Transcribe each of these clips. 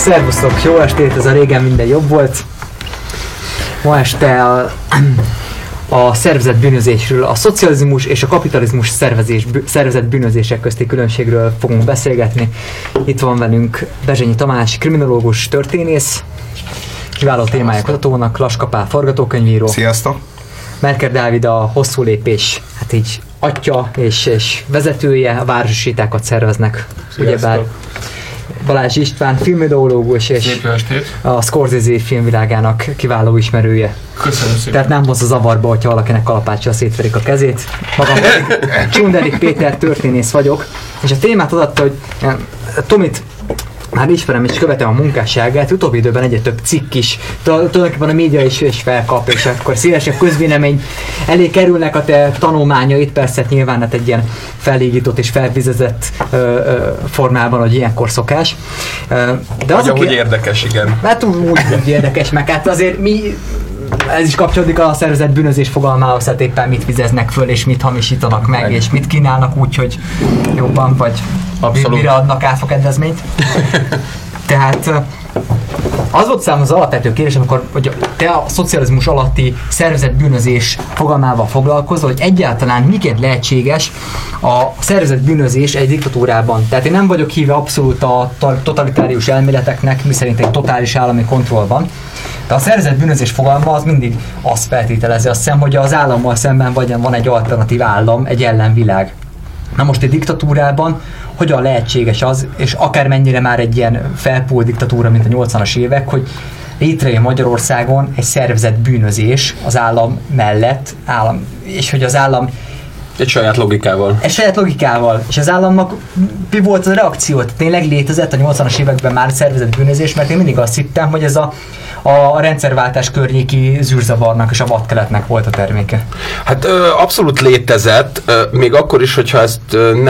Szervusztok, jó estét, ez a régen minden jobb volt. Ma este a szervezett bűnözésről, a szocializmus és a kapitalizmus szervezett bűnözések közti különbségről fogunk beszélgetni. Itt van velünk Bezsenyi Tamás, kriminológus, történész, kiváló témája kutatónak, Laska Pál, forgatókönyvíró. Sziasztok! Merker Dávid a hosszú lépés, hát így atya és vezetője, a városi sétákat szerveznek. Ugyebár Balázs István, filmideológus és a Scorsese filmvilágának kiváló ismerője. Köszönöm szépen. Tehát nem hoz a zavarba, hogyha valakinek kalapáccsal szétverik a kezét. Magam Csunderik Péter, történész vagyok, és a témát adatta, hogy Tomit már ismerem és követem a munkásságát, utóbbi időben egyre több cikk is, tulajdonképpen a média is felkap, és akkor szélesebb közvélemény elé kerülnek a te tanulmányait, persze nyilván hát egy ilyen felégított és felvizezett formában, hogy ilyenkor szokás. De az, ahogy érdekes, igen. Hát úgy érdekes, meg hát azért mi, ez is kapcsolódik a szervezett bűnözés fogalmához, hát éppen mit vizeznek föl, és mit hamisítanak meg, és mit kínálnak úgy, hogy jobban, vagy mire adnak áfakedvezményt. Tehát az volt számomra az alapvető kérdés, amikor hogy te a szocializmus alatti szervezett bűnözés fogalmával foglalkozol, hogy egyáltalán miként lehetséges a szervezett bűnözés egy diktatúrában. Tehát én nem vagyok híve abszolút a totalitárius elméleteknek, miszerint egy totális állami kontroll van. De a szervezett bűnözés fogalma az mindig azt feltételezi, azt hiszem, hogy az állammal szemben van egy alternatív állam, egy ellenvilág. Na most egy diktatúrában hogyan lehetséges az, és akármennyire már egy ilyen felpúlt diktatúra, mint a 80-as évek, hogy létrejön Magyarországon egy szervezett bűnözés az állam mellett, és hogy az állam egy saját logikával. És az államnak mi volt a reakció? Tényleg létezett a 80-as években már szervezett bűnözés, mert én mindig azt hittem, hogy ez a rendszerváltás környéki zűrzavarnak és a vadkeletnek volt a terméke. Hát abszolút létezett, még akkor is, hogyha ezt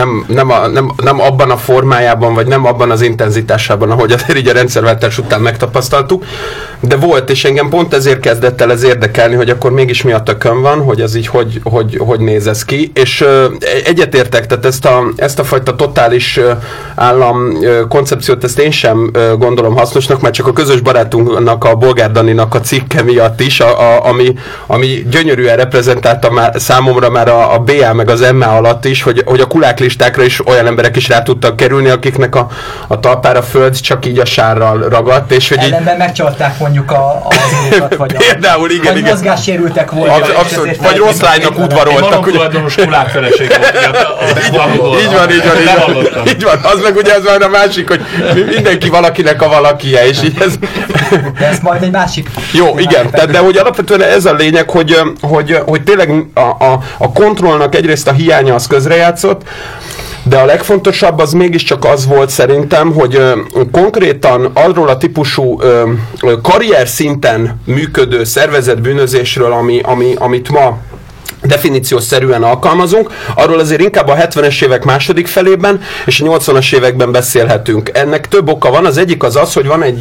nem abban a formájában, vagy nem abban az intenzitásában, ahogy azért így a rendszerváltás után megtapasztaltuk, de volt, és engem pont ezért kezdett el ez érdekelni, hogy akkor mégis mi a tökön van, hogy ez így hogy néz ez ki, és egyetértek, tehát ezt a fajta totális állam koncepciót, ezt én sem gondolom hasznosnak, mert csak a közös barátunknak, a Bolgár Daninak a cikke miatt is, ami gyönyörűen reprezentálta már, számomra már a BA meg az MA alatt is, hogy a kuláklistákra is olyan emberek is rá tudtak kerülni, akiknek a talpára föld csak így a sárral ragadt, és hogy ellenben megcsalták mondjuk az élet, vagy például, igen, vagy mozgássérültek voltak. Abszolút, vagy rossz lánynak udvaroltak. Egy tulajdonos kulák feleség volt. Így van, az meg ugye az már a másik, hogy mindenki valakinek a valakije, és így ez... De ez majd egy másik... Jó, igen, de hogy alapvetően ez a lényeg, hogy tényleg a kontrollnak egyrészt a hiánya az közrejátszott, de a legfontosabb az mégiscsak az volt szerintem, hogy konkrétan arról a típusú karrier szinten működő szervezett bűnözésről, amit ma definíciószerűen alkalmazunk, arról azért inkább a 70-es évek második felében és a 80-as években beszélhetünk. Ennek több oka van. Az egyik az, hogy van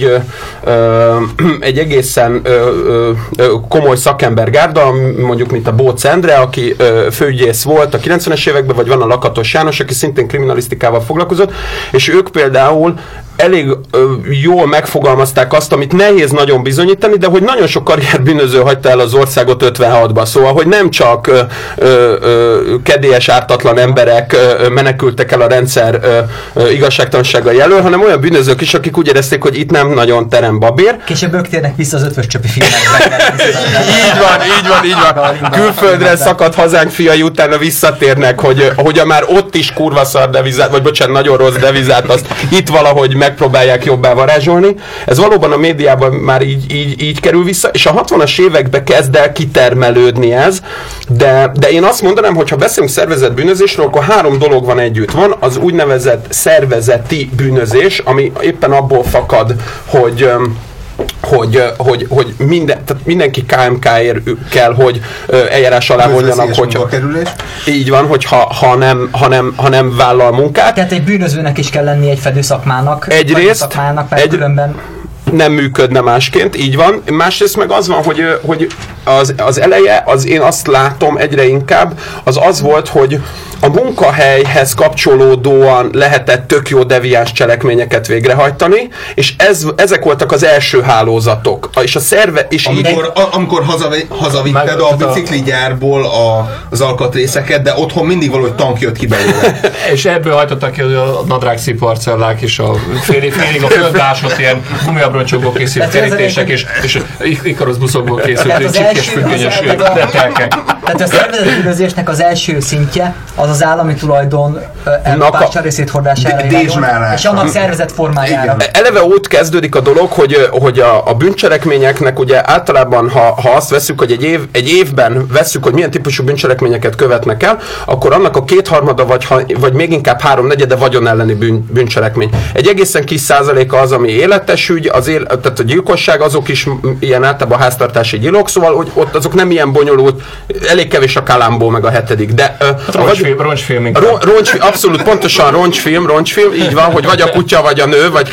egy egészen komoly szakembergárda, mondjuk mint a Bóc Endre, aki főügyész volt a 90-es években, vagy van a Lakatos János, aki szintén kriminalisztikával foglalkozott, és ők például elég jól megfogalmazták azt, amit nehéz nagyon bizonyítani, de hogy nagyon sok karrierbűnöző hagyta el az országot 56-ba. Szóval, hogy nem csak kedélyes, ártatlan emberek menekültek el a rendszer igazságtalanságai elől, hanem olyan bűnözők is, akik úgy érezték, hogy itt nem nagyon terem babér. Később ők térnek vissza az Ötvös Csöpi filmekbe. Így van. Külföldre szakadt hazánk fiai utána visszatérnek, hogy már ott is kurva szar devizát, vagy bocsánat, nagyon rossz devizát, azt itt valahogy megpróbálják jobbá varázsolni. Ez valóban a médiában már így kerül vissza, és a 60-as években kezd el kitermelődni ez, de én azt mondanám, hogy ha beszélünk szervezett bűnözésről, akkor 3 dolog van együtt. Van az úgynevezett szervezeti bűnözés, ami éppen abból fakad, hogy mindenki KMK-ért kell, hogy eljárás alá vonjanak, hogyha... Így van, ha nem vállal munkát. Tehát egy bűnözőnek is kell lenni egy fedőszakmának. Egyrészt, különben... nem működne másként, így van. Másrészt meg az van, hogy az eleje, én azt látom egyre inkább, az volt, hogy a munkahelyhez kapcsolódóan lehetett tök jó deviáns cselekményeket végrehajtani, és ezek voltak az első hálózatok. És a szerve... És amikor hazavitted a bicikligyárból az alkatrészeket, de otthon mindig valahogy tank jött ki belőle. És ebből hajtottak ki a nadrágsziparcellák, és a félig a földásott ilyen gumiabroncsokból készült kerítések, és Ikarus buszokból készült csipkés függönyös detelkek. Tehát a szervezetbűnözésnek az első szintje az állami tulajdon elkapása, részéthordására és annak szervezet formájára. Eleve úgy kezdődik a dolog, hogy a bűncselekményeknek ugye általában, ha azt vesszük, hogy egy évben vesszük, hogy milyen típusú bűncselekményeket követnek el, akkor annak a 2/3 vagy még inkább 3/4 vagyon elleni bűncselekmény. Egy egészen kis százaléka az, ami életes ügy, tehát a gyilkosság, azok is ilyen általában háztartási gyilok, szóval hogy ott azok nem ilyen bonyolult, elég kevés a Kalambó meg a 7. De roncsfilm, abszolút pontosan roncsfilm, így van, hogy vagy a kutya, vagy a nő, vagy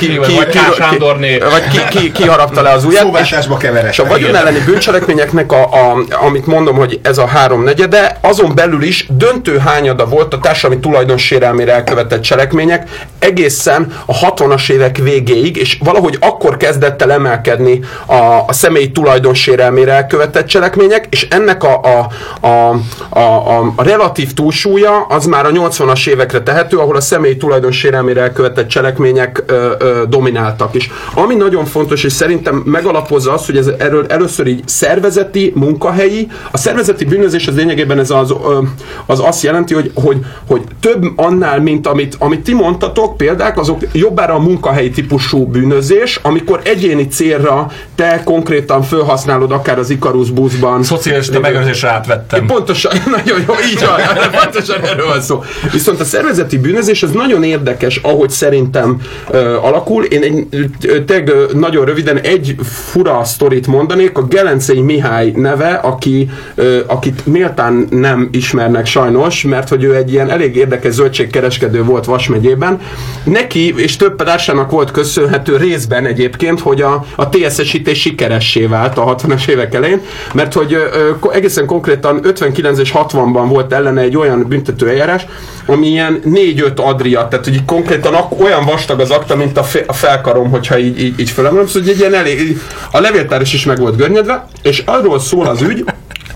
ki harapta le az ujját. Szóváltásba keveredtek. És a vagyon elleni bűncselekményeknek, amit mondom, hogy ez a 3/4, azon belül is döntő hányada volt a társadalmi tulajdonsérelmére elkövetett cselekmények egészen a 60-as évek végéig, és valahogy akkor kezdett el emelkedni a személyi tulajdonsérelmére elkövetett cselekmények, és ennek a relatív túlsúlya az már a 80-as évekre tehető, ahol a személyi tulajdonsérelmére elkövetett cselekmények domináltak is. Ami nagyon fontos, és szerintem megalapozza azt, hogy erről először így szervezeti, munkahelyi, a szervezeti bűnözés az lényegében ez az azt jelenti, hogy több annál, mint amit ti mondtatok, példák, azok jobbára a munkahelyi típusú bűnözés, amikor egyéni célra te konkrétan felhasználod akár az Ikarus buszban. Szocialista megőrzésre átvettem. Pontosan, nagyon jó, így van, pontosan erről van szó. Viszont a szervezeti bűnözés az nagyon érdekes, ahogy szerintem alakul. Én nagyon röviden egy fura sztorit mondanék, a Gelencei Mihály neve, akit méltán nem ismernek sajnos, mert hogy ő egy ilyen elég érdekes zöldségkereskedő volt Vas megyében. Neki és több társának volt köszönhető részben egyébként, hogy a TSS-ítés sikeressé vált a 60-as évek elején, mert hogy egészen konkrétan 59 és 60-ban volt ellene egy olyan büntetőeljárás, ami ilyen 4-5 adria, tehát hogy konkrétan olyan vastag az akta, mint a felkarom, hogyha így fölemelem, szóval egy ilyen elég, a levéltáros is meg volt görnyedve, és arról szól az ügy,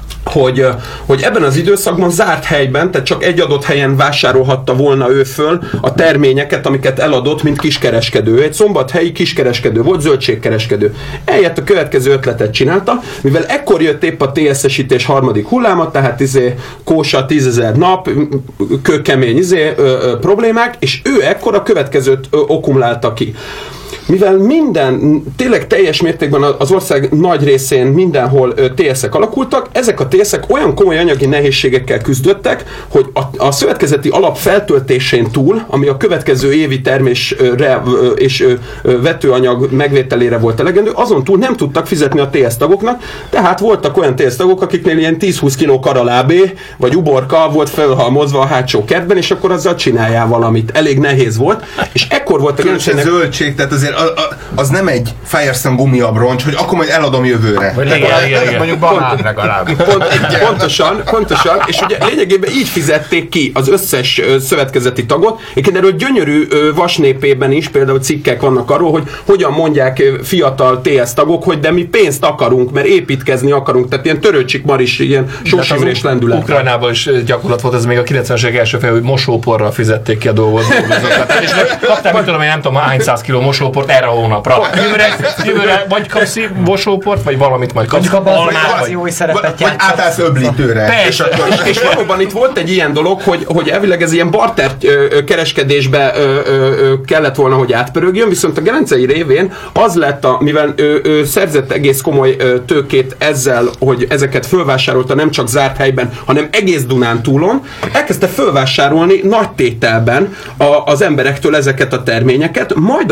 hogy ebben az időszakban zárt helyben, tehát csak egy adott helyen vásárolhatta volna ő föl a terményeket, amiket eladott, mint kiskereskedő. Egy szombathelyi kiskereskedő volt, zöldségkereskedő. Eljött a következő ötletet csinálta, mivel ekkor jött épp a TSS-ítés harmadik hulláma, tehát kósa 10 000 nap, kőkemény problémák, és ő ekkor a következőt okumlálta ki. Mivel tényleg teljes mértékben az ország nagy részén mindenhol TSZ-ek alakultak, ezek a TSZ-ek olyan komoly anyagi nehézségekkel küzdöttek, hogy a szövetkezeti alap feltöltésén túl, ami a következő évi termésre és vetőanyag megvételére volt elegendő, azon túl nem tudtak fizetni a TSZ tagoknak, tehát voltak olyan TSZ tagok, akiknél ilyen 10-20 kg karalábé, vagy uborka volt felhalmozva a hátsó kertben, és akkor azzal csináljál valamit. Elég nehéz volt, és ekkor volt a zöldség, tehát azért az nem egy Firestone gumiabroncs, hogy akkor majd eladom jövőre. Igen. Mondjuk banán legalább. Pontosan, és ugye lényegében így fizették ki az összes szövetkezeti tagot. Egyébként erről gyönyörű Vasnépében is például cikkek vannak arról, hogy hogyan mondják fiatal TS tagok, hogy de mi pénzt akarunk, mert építkezni akarunk, tehát ilyen Törőcsik Maris, ilyen Sós Imrés lendület. Ukrajnában is gyakorlat volt, ez még a 90-es évek első fél, hogy mosóporral fizették ki a dolgot. És kaptam, mit tudom, nem tudom, hány 100 kiló mosóport erre a hónapra. Jövőre vagy kapsz mosóport, vagy valamit majd kapsz. Vagy átállsz öblítőre. És valóban itt volt egy ilyen dolog, hogy elvileg ez ilyen barter kereskedésbe kellett volna, hogy átpörögjön, viszont a Gelencei révén az lett, mivel ő szerzett egész komoly tőkét ezzel, hogy ezeket fölvásárolta nem csak zárt helyben, hanem egész Dunántúlon, elkezdte fölvásárolni nagy tételben az emberektől ezeket a terményeket, majd aztán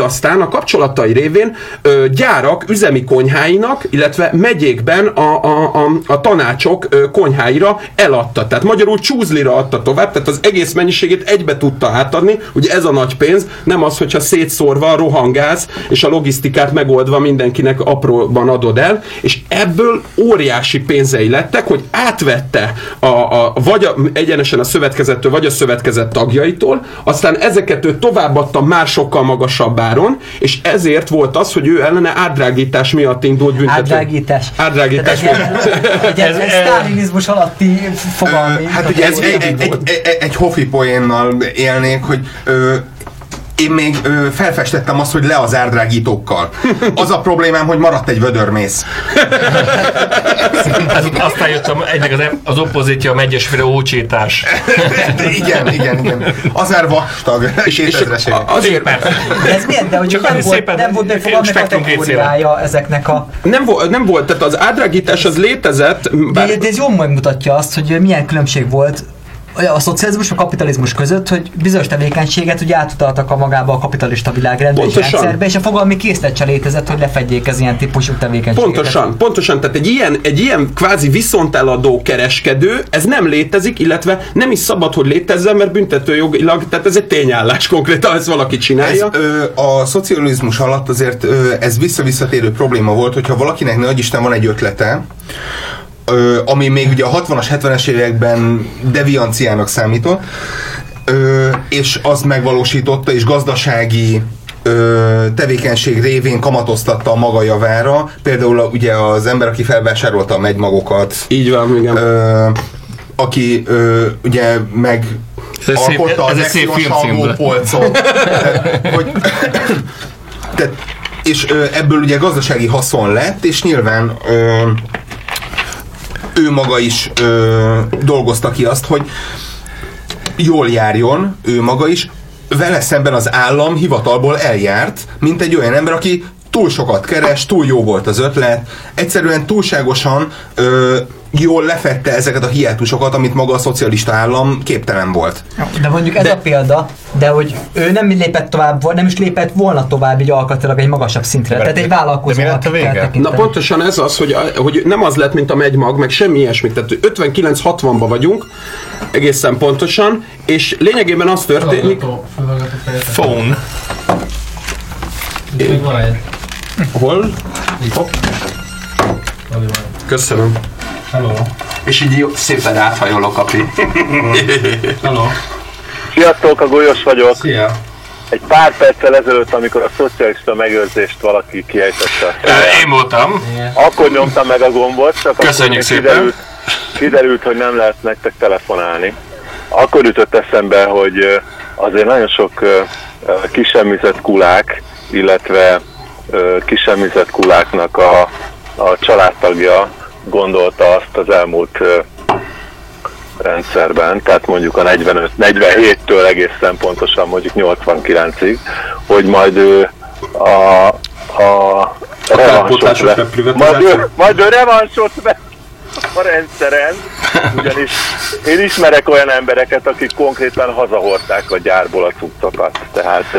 a kapcsolatai révén gyárak üzemi konyháinak, illetve megyékben a tanácsok konyháira eladta. Tehát magyarul csúzlira adta tovább, tehát az egész mennyiségét egybe tudta átadni. Ugye ez a nagy pénz, nem az, hogyha szétszórva rohangálsz, és a logisztikát megoldva mindenkinek apróban adod el, és ebből óriási pénzei lettek, hogy átvette vagy egyenesen a szövetkezettől, vagy a szövetkezet tagjaitól, aztán ezeket ő továbbadta már sokkal magasabb áron, és ezért volt az, hogy ő ellene átdrágítás miatt indult büntető. Átdrágítás. Ez sztálinizmus alatti fogalmi. Hát ugye egy Hoffi poénnal élnék, hogy én még felfestettem azt, hogy le az árdrágítókkal. Az a problémám, hogy maradt egy vödörmész. Aztán jöttem egynek az oppozítja, a megyesféle ócsítás. Igen. Az már vastag. És azért... De ez milyen? De hogy nem volt még fogalmi kategóriája ezeknek a... Nem volt, tehát az átdrágítás az létezett... De ez jól megmutatja azt, hogy milyen különbség volt a szocializmus, a kapitalizmus között, hogy bizonyos tevékenységet ugye átutaltak magába a kapitalista világrendbe és rendszerbe, és a fogalmi készlet se létezett, hogy lefedjék az ilyen típusú tevékenységet. Pontosan. Tehát egy ilyen kvázi viszonteladó kereskedő, ez nem létezik, illetve nem is szabad, hogy létezzen, mert büntetőjogilag, tehát ez egy tényállás konkrétan, ezt valaki csinálja. A szocializmus alatt azért ez visszatérő probléma volt, hogyha valakinek nagy Isten van egy ötlete, ami még ugye a 60-as, 70-es években devianciának számított, és azt megvalósította, és gazdasági tevékenység révén kamatoztatta a maga javára. Például ugye az ember, aki felvásárolta a megymagokat. Így van, igen. Aki ugye meg alkotta az exionsalgó polcot. És ebből ugye gazdasági haszon lett, és nyilván ő maga is dolgozta ki azt, hogy jól járjon, ő maga is, vele szemben az állam hivatalból eljárt, mint egy olyan ember, aki túl sokat keres, túl jó volt az ötlet, egyszerűen túlságosan jól lefette ezeket a hiátusokat, amit maga a szocialista állam képtelen volt. De mondjuk ez a példa, de hogy ő nem lépett tovább, nem is lépett volna tovább így alkatilag egy magasabb szintre. Tehát egy vállalkozónak kell tekinteni. Na pontosan ez az, hogy nem az lett, mint a megymag, meg semmi ilyesmi. Tehát 59-60-ban vagyunk, egészen pontosan, és lényegében az történik... Phone. Hol? Köszönöm. Hello. És így szépen áthajolok, Api. Hello. Sziasztok, a Golyos vagyok. Szia. Egy pár perccel ezelőtt, amikor a szocialista megőrzést valaki kiejtette. Én voltam. Akkor nyomtam meg a gombot, csak köszönjük szépen. Kiderült, hogy nem lehet nektek telefonálni. Akkor ütött eszembe, hogy azért nagyon sok kisemmizett kulák, illetve kisemmizett kuláknak a családtagja gondolta azt az elmúlt rendszerben, tehát mondjuk a 47-től egészen pontosan mondjuk 89-ig, hogy majd ő a revansot majd ő revansot vesz a rendszeren, ugyanis én ismerek olyan embereket, akik konkrétan hazahordták a gyárból a cuccokat, tehát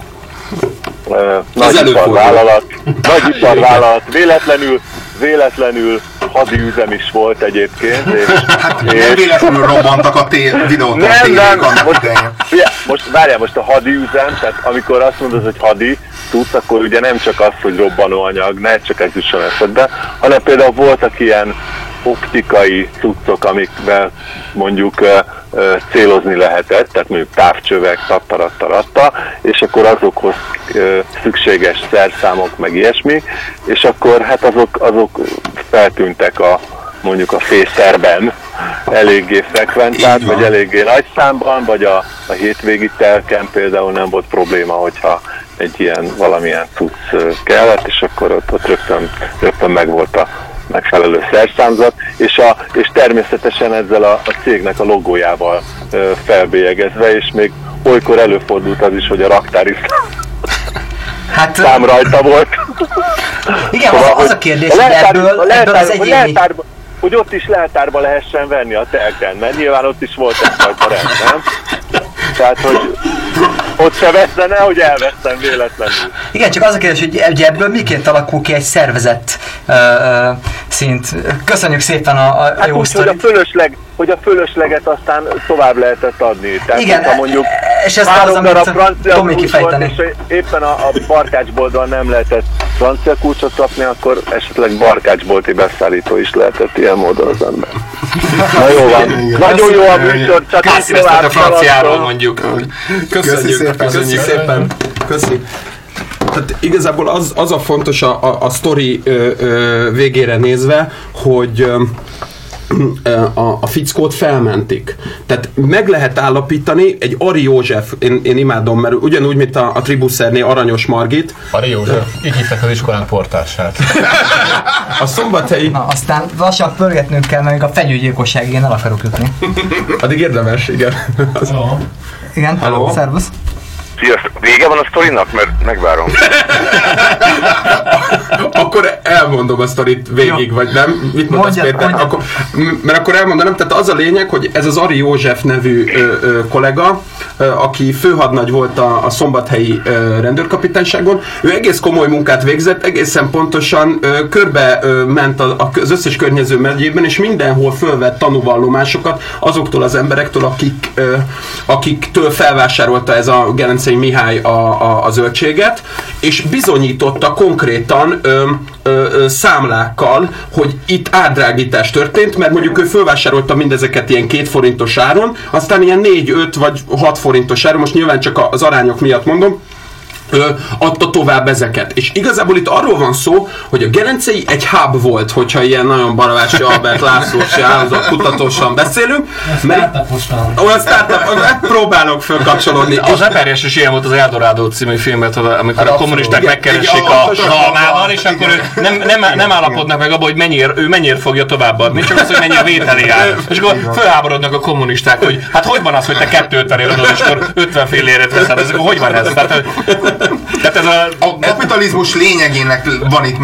nagy iparvállalat, véletlenül hadiüzem is volt egyébként. Nem véletlenül robbantak a videót a tévék annak idején. Most várjál, most a hadiüzem, tehát amikor azt mondod, hogy hadi tudsz, akkor ugye nem csak az, hogy robbanóanyag, ne csak ez jusson eszedbe, hanem például voltak ilyen optikai cuccok, amikvel mondjuk célozni lehetett, tehát mondjuk távcsövek, tattarattaratta, és akkor azokhoz szükséges szerszámok, meg ilyesmi, és akkor hát azok feltűntek mondjuk a fészerben eléggé frekventált, vagy eléggé nagy számban, vagy a hétvégi telken például nem volt probléma, hogyha egy ilyen valamilyen cucc kellett, és akkor ott rögtön megvolt a megfelelő szerszámzat, és természetesen ezzel a cégnek a logójával felbélyegezve, és még olykor előfordult az is, hogy a raktári szám rajta volt. Igen, szóval, az a kérdés, hogy ebből az egyéni... Hogy ott is leltárba lehessen venni a telken, mert nyilván ott is volt egyfajta rend, nem? Tehát, hogy ott se veszne, nehogy elvesztem véletlenül. Igen, csak az a kérdés, hogy ebből miként alakul ki egy szervezett szint. Köszönjük szépen a jó sztorit. Hogy a fölösleget aztán tovább lehetett adni. Tehát, igen, mondjuk és ez az, amit Tomi kifejteni. És éppen a barkácsboltban nem lehetett francia kulcsot kapni, akkor esetleg barkácsbolti beszállító is lehetett ilyen módon az ember. Na jó van. Nagyon jó a műsor, csak tovább a franciáról mondjuk. Köszönjük szépen. Köszönjük. Tehát igazából az a fontos a sztori végére nézve, hogy a fickót felmentik. Tehát meg lehet állapítani egy Ari József, én imádom, mert ugyanúgy, mint a Tribuszernél Aranyos Margit. Ari József, így hívták az iskolánk portását. A szombathelyi... Na, aztán lassan pörgetnünk kell, mert még a fenyőgyilkosságig én el akarok jutni. Addig érdemes, igen. Hello. Igen, hello. Szervusz. Sziasztok! Vége van a sztorinak? Mert megvárom. Akkor elmondom a sztorit végig, jó. Vagy nem? Mit mondasz, Péter? Mert akkor elmondanám, tehát az a lényeg, hogy ez az Ari József nevű kollega, aki főhadnagy volt a szombathelyi rendőrkapitányságon, ő egész komoly munkát végzett, egészen pontosan körbe ment az összes környező megyében, és mindenhol fölvett tanúvallomásokat azoktól az emberektől, akiktől felvásárolta ez a Gerencei Mihály a zöldséget, és bizonyította konkrétan számlákkal, hogy itt átdrágítás történt, mert mondjuk ő fölvásárolta mindezeket ilyen 2 forintos áron, aztán ilyen 4, 5 vagy 6 forintos áron, most nyilván csak az arányok miatt mondom, adta tovább ezeket. És igazából itt arról van szó, hogy a Gerencei egy hub volt, hogyha ilyen nagyon Baravási Albert Lászlós kutatósan beszélünk. Olyan startup, próbálok fölkapcsolódni. Az Eperjes is ilyen volt az Eldorado című filmet, amikor a kommunisták megkeresik a Zsalmával, és akkor nem állapodnak meg abban, hogy ő mennyire fogja továbbadni, csak az, hogy mennyi a vételi ár. És akkor felháborodnak a kommunisták, hogy hát hogy van az, hogy te 2,50-ért adod, és akkor 50 fillérért veszed, ez hogy van ez? Tehát ez a kapitalizmus lényegének van itt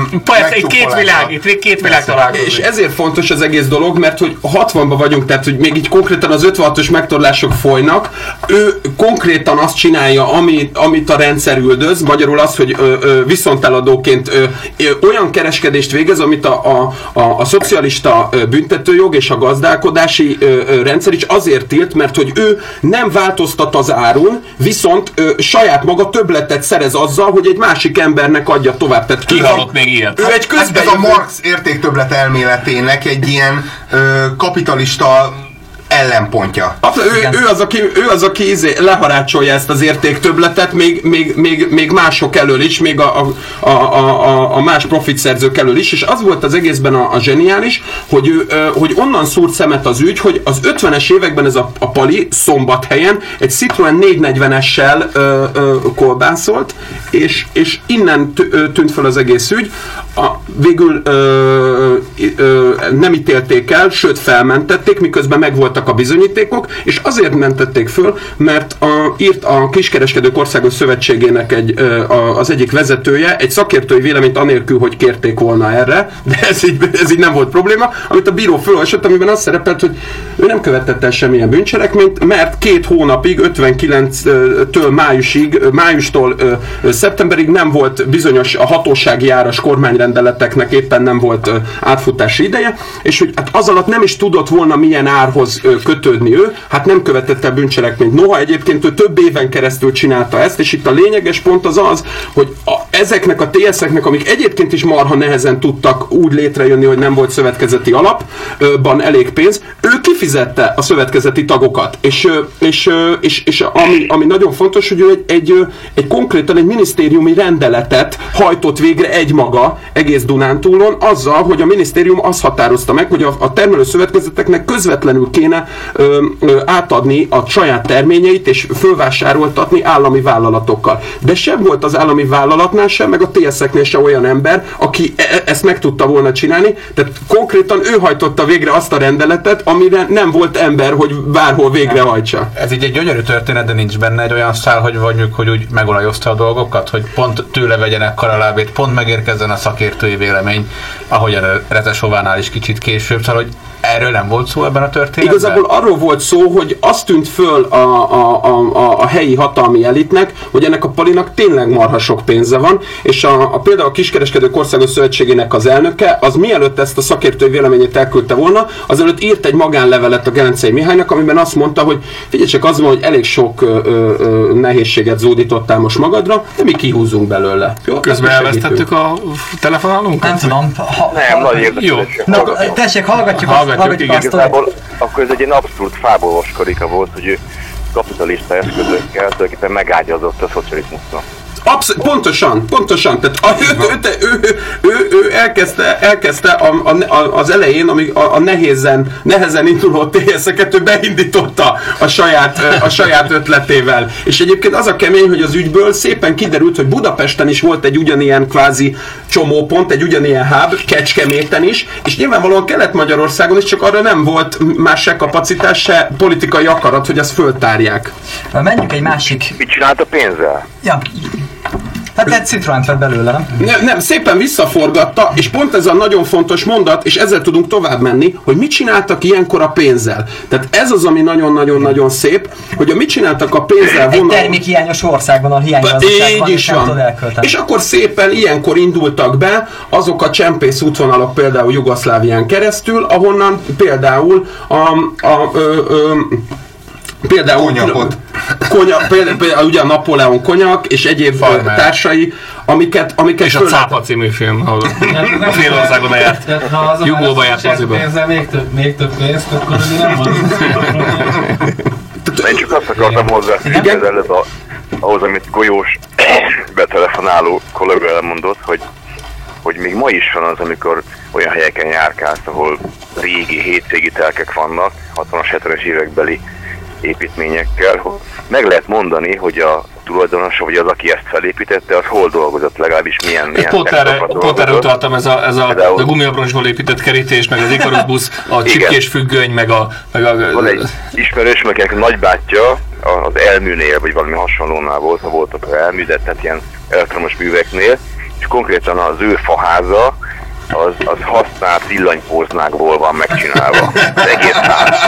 két világ találkozik. És ezért fontos az egész dolog, mert hogy 60-ban vagyunk, tehát hogy még így konkrétan az 56-os megtorlások folynak, ő konkrétan azt csinálja, amit a rendszer üldöz, magyarul az, hogy viszonteladóként olyan kereskedést végez, amit a szocialista büntetőjog és a gazdálkodási rendszer is azért tilt, mert hogy ő nem változtat az áron, viszont saját maga többletet szerez azzal, hogy egy másik embernek adja tovább. Tehát kihallott még ilyet. Ő egy ez a Marx értéktöbblet elméletének egy ilyen kapitalista ellenpontja. Ő az, aki leharácsolja ezt az értéktöbbletet még mások elől is, még a más profitszerzők elől is, és az volt az egészben a zseniális, hogy onnan szúrt szemet az ügy, hogy az 50-es években ez a Pali Szombathelyen egy Citroen 440-essel kolbászolt, és innen tűnt fel az egész ügy. Végül nem ítélték el, sőt felmentették, miközben megvoltak a bizonyítékok, és azért mentették föl, mert írt a Kiskereskedők Országos Szövetségének az egyik vezetője egy szakértői véleményt anélkül, hogy kérték volna erre, de ez így nem volt probléma, amit a bíró felolvasott, amiben az szerepelt, hogy ő nem követett el semmilyen bűncselekményt, mert 2 hónapig, 59-től májustól szeptemberig nem volt bizonyos a hatósági áras kormányrendeleteknek éppen nem volt átfutási ideje, és hogy hát az alatt nem is tudott volna milyen árhoz kötődni ő, hát nem követett el bűncselekményt. Noha egyébként ő több éven keresztül csinálta ezt, és itt a lényeges pont az, hogy ezeknek a TS-eknek, amik egyébként is marha nehezen tudtak úgy létrejönni, hogy nem volt szövetkezeti alapban elég pénz, ő kifizette a szövetkezeti tagokat. És ami nagyon fontos, hogy ő egy konkrétan egy minisztériumi rendeletet hajtott végre egymaga egész Dunántúlon, azzal, hogy a minisztérium azt határozta meg, hogy a termelőszövetkezeteknek közvetlenül kéne átadni a saját terményeit és fölvásároltatni állami vállalatokkal. De sem volt az állami vállalatnál sem, meg a TS-eknél se olyan ember, aki ezt meg tudta volna csinálni, tehát konkrétan ő hajtotta végre azt a rendeletet, amire nem volt ember, hogy bárhol végrehajtsa. Ez így egy gyönyörű történet, de nincs benne egy olyan szál, hogy mondjuk, hogy úgy megolajozta a dolgokat, hogy pont tőle vegyenek karalábét, pont megérkezzen a szakértői vélemény, ahogy a Retesovánál is kicsit később, szóval, hogy erről nem volt szó ebben a történetben? Igazából arról volt szó, hogy azt tűnt föl a helyi hatalmi elitnek, hogy ennek a Palinak tényleg marha sok pénze van, és például a Kiskereskedők Országos Szövetségének az elnöke, az mielőtt ezt a szakértői véleményét elküldte volna, azelőtt írt egy magánlevelet a Gelencei Mihálynak, amiben azt mondta, hogy figyelj csak, az van, hogy elég sok nehézséget zúdítottál most magadra, de mi kihúzunk belőle. Jó? Közben elvesztettük a telefonálunkat? Nem tudom. Nem, nagy érdekes. Jó. Na, tessék, hallgatjuk azt a Igazából akkor ez egy ilyen abszolút fábolós karika volt, hogy ő kapitalista eszközökkel tulajdonképpen megágyazott a szocializmusnak. Pontosan. Tehát ő elkezdte az elején, amíg a nehezen induló TSZ-eket ő beindította a saját ötletével. És egyébként az a kemény, hogy az ügyből szépen kiderült, hogy Budapesten is volt egy ugyanilyen kvázi csomópont, egy ugyanilyen hub, Kecskeméten is, és nyilvánvalóan Kelet-Magyarországon is, csak arra nem volt más se kapacitás, se politikai akarat, hogy ezt föltárják. Menjünk egy másik... Mit csinált a pénzzel? Ja. Hát egy Citroent vett belőle, nem? Nem, szépen visszaforgatta, és pont ez a nagyon fontos mondat, és ezzel tudunk tovább menni, hogy mit csináltak ilyenkor a pénzzel. Tehát ez az, ami nagyon-nagyon-nagyon szép, hogy mit csináltak a pénzzel Egy termékhiányos országban, a hiánygazdaságban, és nem tudod elkölteni. És akkor szépen ilyenkor indultak be azok a csempész útvonalak például Jugoszlávián keresztül, ahonnan például például ugye a Napóleon konyak és egyéb társai, amiket és a Cápa című film, ahol a Félországon járt. Jugóba járt moziba. Még több pénzt, akkor nem van. Én csak azt akartam hozzáfűzni előbb ahhoz, amit Golyós betelefonáló kollega elmondott, hogy még ma is van az, amikor olyan helyeken járkálsz, ahol régi hétvégi telkek vannak, 60-as, 70-es évekbeli építményekkel. Meg lehet mondani, hogy a tulajdonosa, vagy az, aki ezt felépítette, az hol dolgozott, legalábbis milyen pont erre utaltam, ez a gumiabroncsból épített kerítés, meg az Icarus busz, a csipkés függöny, meg a... Van egy ismerős, akinek nagybátyja az elműnél, vagy valami hasonlónál voltak elmű, de tehát ilyen elektromos műveknél, és konkrétan az ő faháza, az használt villanypóznákból van megcsinálva. Az egész ház.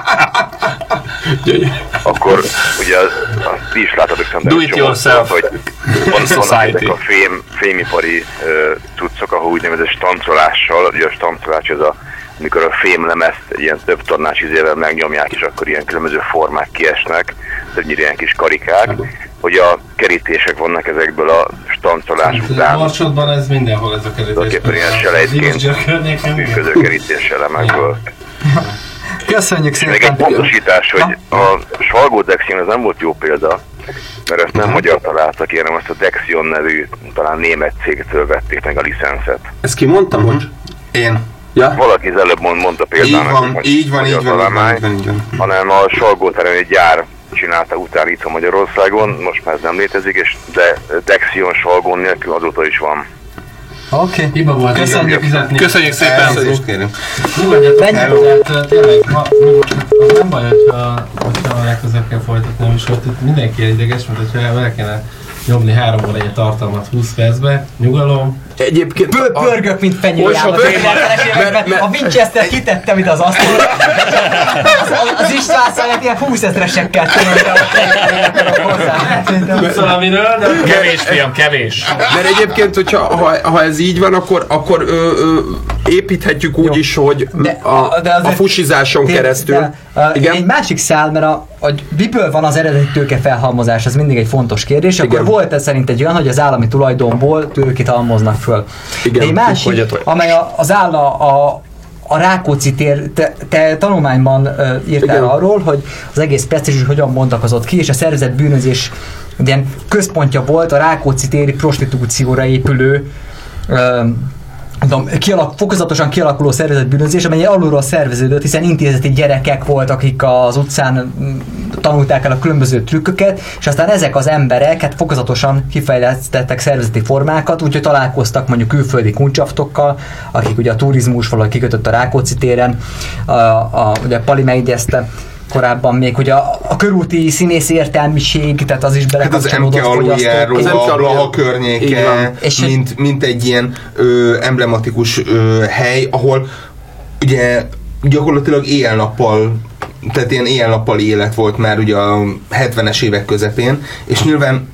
Akkor ugye azt is láthatok Do it yourself. hogy vannak ezek a fémipari cuccok, ahol úgynevezett stancolással, ugye a stancolás az amikor a fémlemezt ilyen több tonnás izével megnyomják, és akkor ilyen különböző formák kiesnek, többnyire ilyen kis karikák, hogy a kerítések vannak ezekből a stancolás után. A Marsodban ez mindenhol ez a kerítés. Tulajdonképpen ilyen selejtként működő kerítés elemekből. Köszönjük szépen! Még egy pontosítás, hogy a Salgó-Dexion ez nem volt jó példa, mert ezt nem magyar találtak, hanem azt a Dexion nevű, talán német cégtől vették meg a licenszet. Ezt ki mondta, hogy? Én. Ja? Valaki az előbb mondta példának, így van. hanem a Salgó-Terén egy gyár csinálta után itt Magyarországon, most már ez nem létezik, de Dexion Salgón nélkül azóta is van. Oké. Hiba volt. Köszönjük szépen! Elnézést kérünk. Nyugodjatok el, tehát tényleg az nem baj, hogyha legközelebb kell folytatni a műsort, itt mindenki ideges, mint hogyha vele kéne nyomni 3 óra egy tartalmat 20 percbe, nyugalom. Egyébként pörgök, mint fenyőjában. A Winchester kitettem ide az asztalra. Az István szállát ilyen 20 000-esekkel Tudsz valamiről, de... Kevés, fiam, kevés. Mert egyébként, hogyha ha ez így van, akkor építhetjük úgy is, hogy a fusizáson keresztül. Igen? Egy másik szál, mert hogy miből van az eredeti tőke felhalmozás, ez mindig egy fontos kérdés. Akkor igen. Volt ez szerint egy olyan, hogy az állami tulajdonból tőkét halmoznak föl. Igen. De egy másik, amely az áll a Rákóczi tér, te tanulmányban írtál arról, hogy az egész presztízs hogyan bontakozott ki, és a szervezett bűnözés ilyen központja volt a Rákóczi téri prostitúcióra épülő fokozatosan kialakuló szervezett bűnözés, amely alulról szerveződött, hiszen intézeti gyerekek voltak, akik az utcán tanulták el a különböző trükköket, és aztán ezek az emberek fokozatosan kifejlesztettek szervezeti formákat, úgyhogy találkoztak mondjuk külföldi kuncsaftokkal, akik ugye a turizmus valahogy kikötött a Rákóczi téren, ugye Pali megjegyezte, korábban még, hogy a körúti színész értelmiség, tehát az is belekapcsolódott. Hát az MK aluljáró, a Blaha környéke, mint egy ilyen emblematikus hely, ahol ugye gyakorlatilag éjjel-nappal, tehát ilyen éjjel-nappal élet volt már ugye a 70-es évek közepén, és nyilván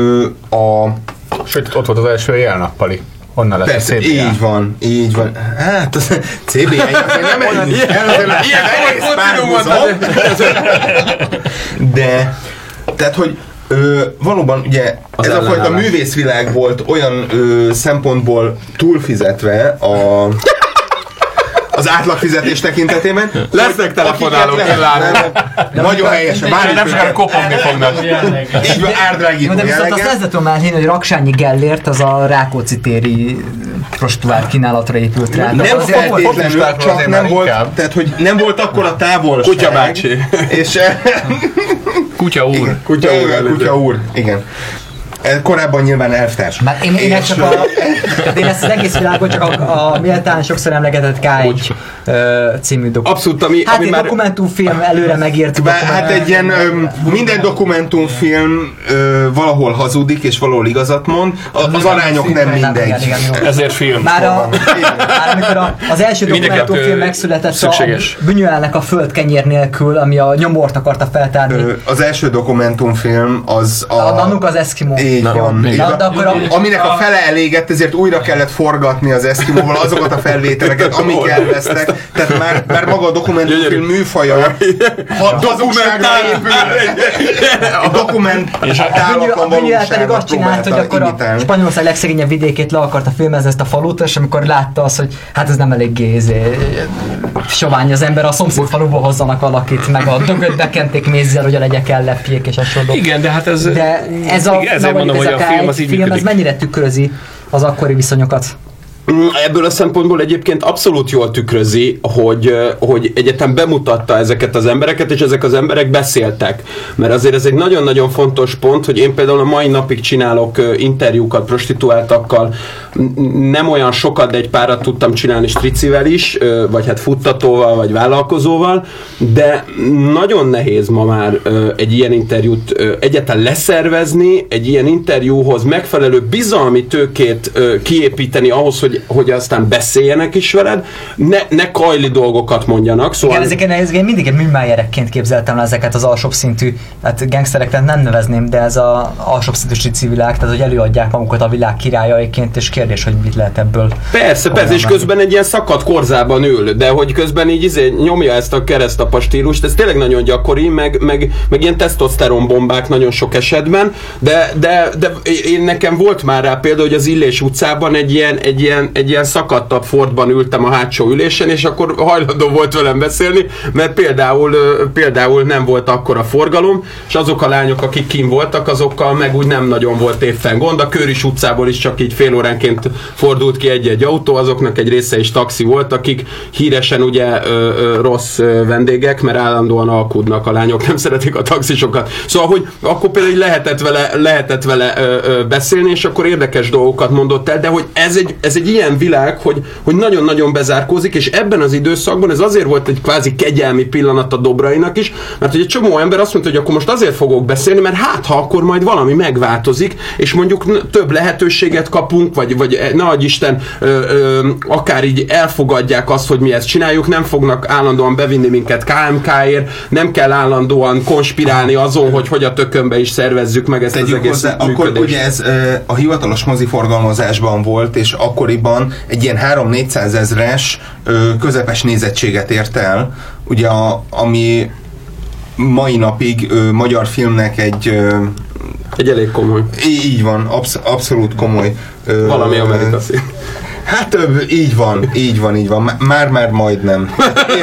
sőt, ott volt az első éjjel-nappali. Onnan lett persze, a CBA. Így van. Hát, az CBA azért nem ilyen egész párhuzam. De, tehát, hogy valóban ugye ez a fajta művészvilág volt olyan szempontból túlfizetve az átlagfizetés tekintetében. Lesznek telefonálók, nagyon helyesen. Nem sokára kopogni fognak. Így van, árdrágító de viszont azt el tudom már hinni, hogy Raksányi Gellért az a Rákóczi téri prostituált kínálatra épült rá. Nem feltétlenül, csak nem volt, tehát hogy nem volt akkor a távolság. Kutya bácsi. És Kutya úr. Kutya úr, igen. Korábban nyilván elvtárs. Már én ezt az egész világon csak a méltán sokszor emlegetett K1 című Abszolút, ami már dokumentumfilm előre megírt. Hát egy ilyen minden dokumentumfilm valahol hazudik és valahol igazat mond, az arányok nem mindegy. Ezért film. Már amikor az első dokumentumfilm megszületett, a Buñuelnek a Földkenyér nélkül, ami a nyomort akarta feltárni. Az első dokumentumfilm az annak az Eszkimó. Így van. Aminek a fele elégett, ezért újra kellett forgatni az Eszkimóval azokat a felvételeket, amik elvesztek. Tehát már maga a dokumentumfilm műfaja hazugságra épül. A dokumentálakon valóságot pedig azt csinált, hogy akkor a Spanyolország legszegényebb vidékét le akarta filmezni ezt a falut, és amikor látta azt, hogy hát ez nem eléggé sovány az ember, a szomszéd faluból hozzanak valakit, meg a dögöt bekenték mézzel, hogy a legyek ellepjék és hasonló. Igen, de hát ez Mondom, hogy a film ez mennyire tükrözi az akkori viszonyokat? Ebből a szempontból egyébként abszolút jól tükrözi, hogy egyetem bemutatta ezeket az embereket, és ezek az emberek beszéltek. Mert azért ez egy nagyon-nagyon fontos pont, hogy én például a mai napig csinálok interjúkat prostituáltakkal, nem olyan sokat, de egy párat tudtam csinálni stricivel is, vagy hát futtatóval, vagy vállalkozóval, de nagyon nehéz ma már egy ilyen interjút egyáltalán leszervezni, egy ilyen interjúhoz megfelelő bizalmi tőkét kiépíteni ahhoz, hogy aztán beszéljenek is veled, ne kajli dolgokat mondjanak. Szóval... Igen, ezeken mindig műmájerekként képzeltem ezeket az alsóbb szintű, hát gangstereket nem nevezném, de ez az alsóbb szintű strici világ, tehát hogy előadják magukat a világ királyaiként, és kérdés, hogy mit lehet ebből. Persze, és közben egy ilyen szakadt korzában ül, de hogy közben így nyomja ezt a keresztapa stílust, ez tényleg nagyon gyakori, meg ilyen tesztoszteron bombák nagyon sok esetben, de én nekem volt már rá példa, hogy az Illés utcában egy ilyen szakadtabb Fordban ültem a hátsó ülésen, és akkor hajlandó volt velem beszélni, mert például nem volt akkora forgalom, és azok a lányok, akik kint voltak, azokkal meg úgy nem nagyon volt éppen gond. A Kőris utcából is csak így fél óránként fordult ki egy-egy autó, azoknak egy része is taxi volt, akik híresen ugye rossz vendégek, mert állandóan alkudnak a lányok, nem szeretik a taxisokat. Szóval, hogy akkor például lehetett vele beszélni, és akkor érdekes dolgokat mondott el, de hogy ez egy ilyen világ, hogy nagyon-nagyon bezárkózik, és ebben az időszakban ez azért volt egy kvázi kegyelmi pillanat a Dobrainak is, mert hogy egy csomó ember azt mondta, hogy akkor most azért fogok beszélni, mert hát ha akkor majd valami megváltozik, és mondjuk több lehetőséget kapunk, vagy ne adj Isten, akár így elfogadják azt, hogy mi ezt csináljuk, nem fognak állandóan bevinni minket KMK-ért, nem kell állandóan konspirálni azon, hogy a tökönbe is szervezzük meg ezt az egész működést. Akkor ugye ez a hivatalos moziforgalmazásban volt, és akkoriban egy ilyen 3-400 ezres közepes nézettséget ért el, ugye ami mai napig magyar filmnek egy elég komoly. Így van, abszolút komoly. Valami Amerika szín. Hát így van. Már majdnem.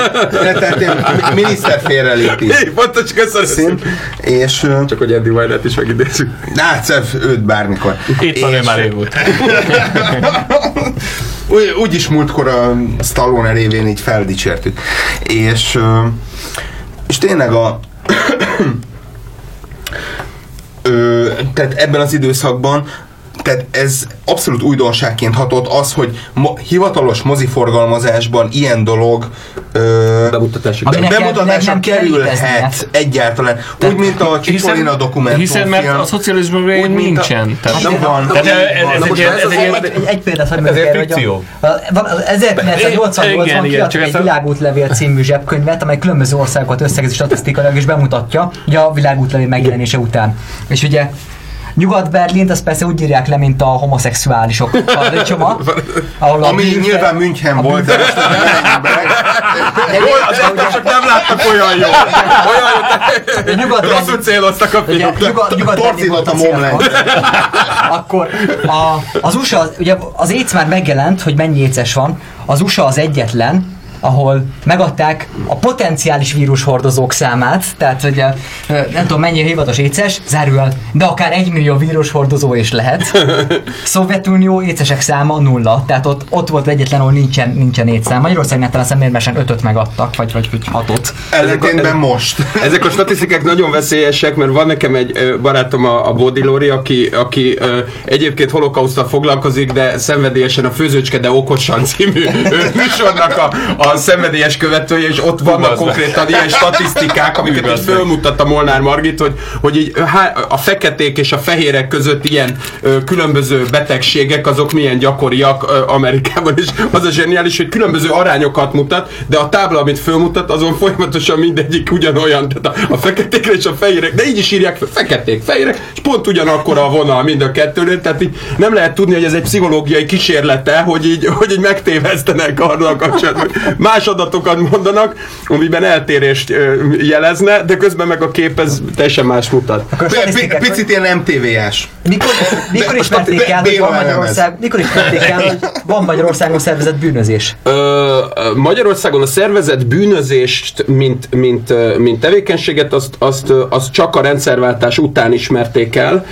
Tehát miniszter félrelépés. Pontos, köszönöm. És csak hogy Eddie Wilde-t is megidézzük. Őt bármikor. Itt van, ő már régóta. Úgyis múltkor a Stallone révén így feldicsértük. És tényleg tehát ebben az időszakban Tehát ez abszolút újdonságként hatott az, hogy hivatalos moziforgalmazásban ilyen dolog bemutatásra kerülhet egyáltalán. Úgy, mint a Csipolina dokumentumfilm. Hiszen mert a szocializmusban nincsen. Nem van. Egy példát, hogy meg erre, hogy a 1980-ban kiadtak egy világútlevél című zsebkönyvet, amely különböző országokat összegezi statisztikailag és bemutatja ugye a világútlevél megjelenése után. És ugye Nyugat-Berlint azt persze úgy írják le, mint a homoszexuálisok paradicsoma. Ami nyilván München volt, de most az ember csak nem láttak olyan jól. Rosszul céloztak a fiúk. Torcított a momlent. Akkor az USA, ugye az AIDS már megjelent, hogy mennyi AIDS-es van. Az USA az egyetlen, ahol megadták a potenciális vírushordozók számát, tehát hogy nem tudom mennyi a hivatalos éces, zárul, de akár 1 millió vírushordozó is lehet. Szovjetunió écesek száma 0, tehát ott volt egyetlen, ahol nincsen étszám. Magyarországnál talán szemérmesen 5-öt megadtak, vagy 6-ot. Ellentétben most. Ezek a statisztikák nagyon veszélyesek, mert van nekem egy barátom, a Bódi Lóri, aki egyébként holokauszttal foglalkozik, de szenvedélyesen a Főzőcske, de okosan című műsornak a szenvedélyes követője, és ott vannak konkrétan ilyen statisztikák, amiket így fölmutatta Molnár Margit, hogy így a feketék és a fehérek között ilyen különböző betegségek, azok milyen gyakoriak Amerikában, és az a zseniális, hogy különböző arányokat mutat, de a tábla, amit fölmutat, azon folyamatosan mindegyik ugyanolyan, tehát a feketékre és a fehérek, de így is írják fel, feketék, fehérek, és pont ugyanakkor a vonal mind a kettőnél, tehát így nem lehet tudni, hogy ez egy pszichológiai kísérlete, hogy így megtévesztenek arra kapcsolatban. Más adatokat mondanak, amiben eltérést jelezne, de közben meg a kép ez teljesen más mutat. Picit ilyen MTV-ás. Mikor ismerték el, hogy van Magyarországon szervezett bűnözés? Magyarországon a szervezett bűnözést, mint tevékenységet, azt csak a rendszerváltás után ismerték el.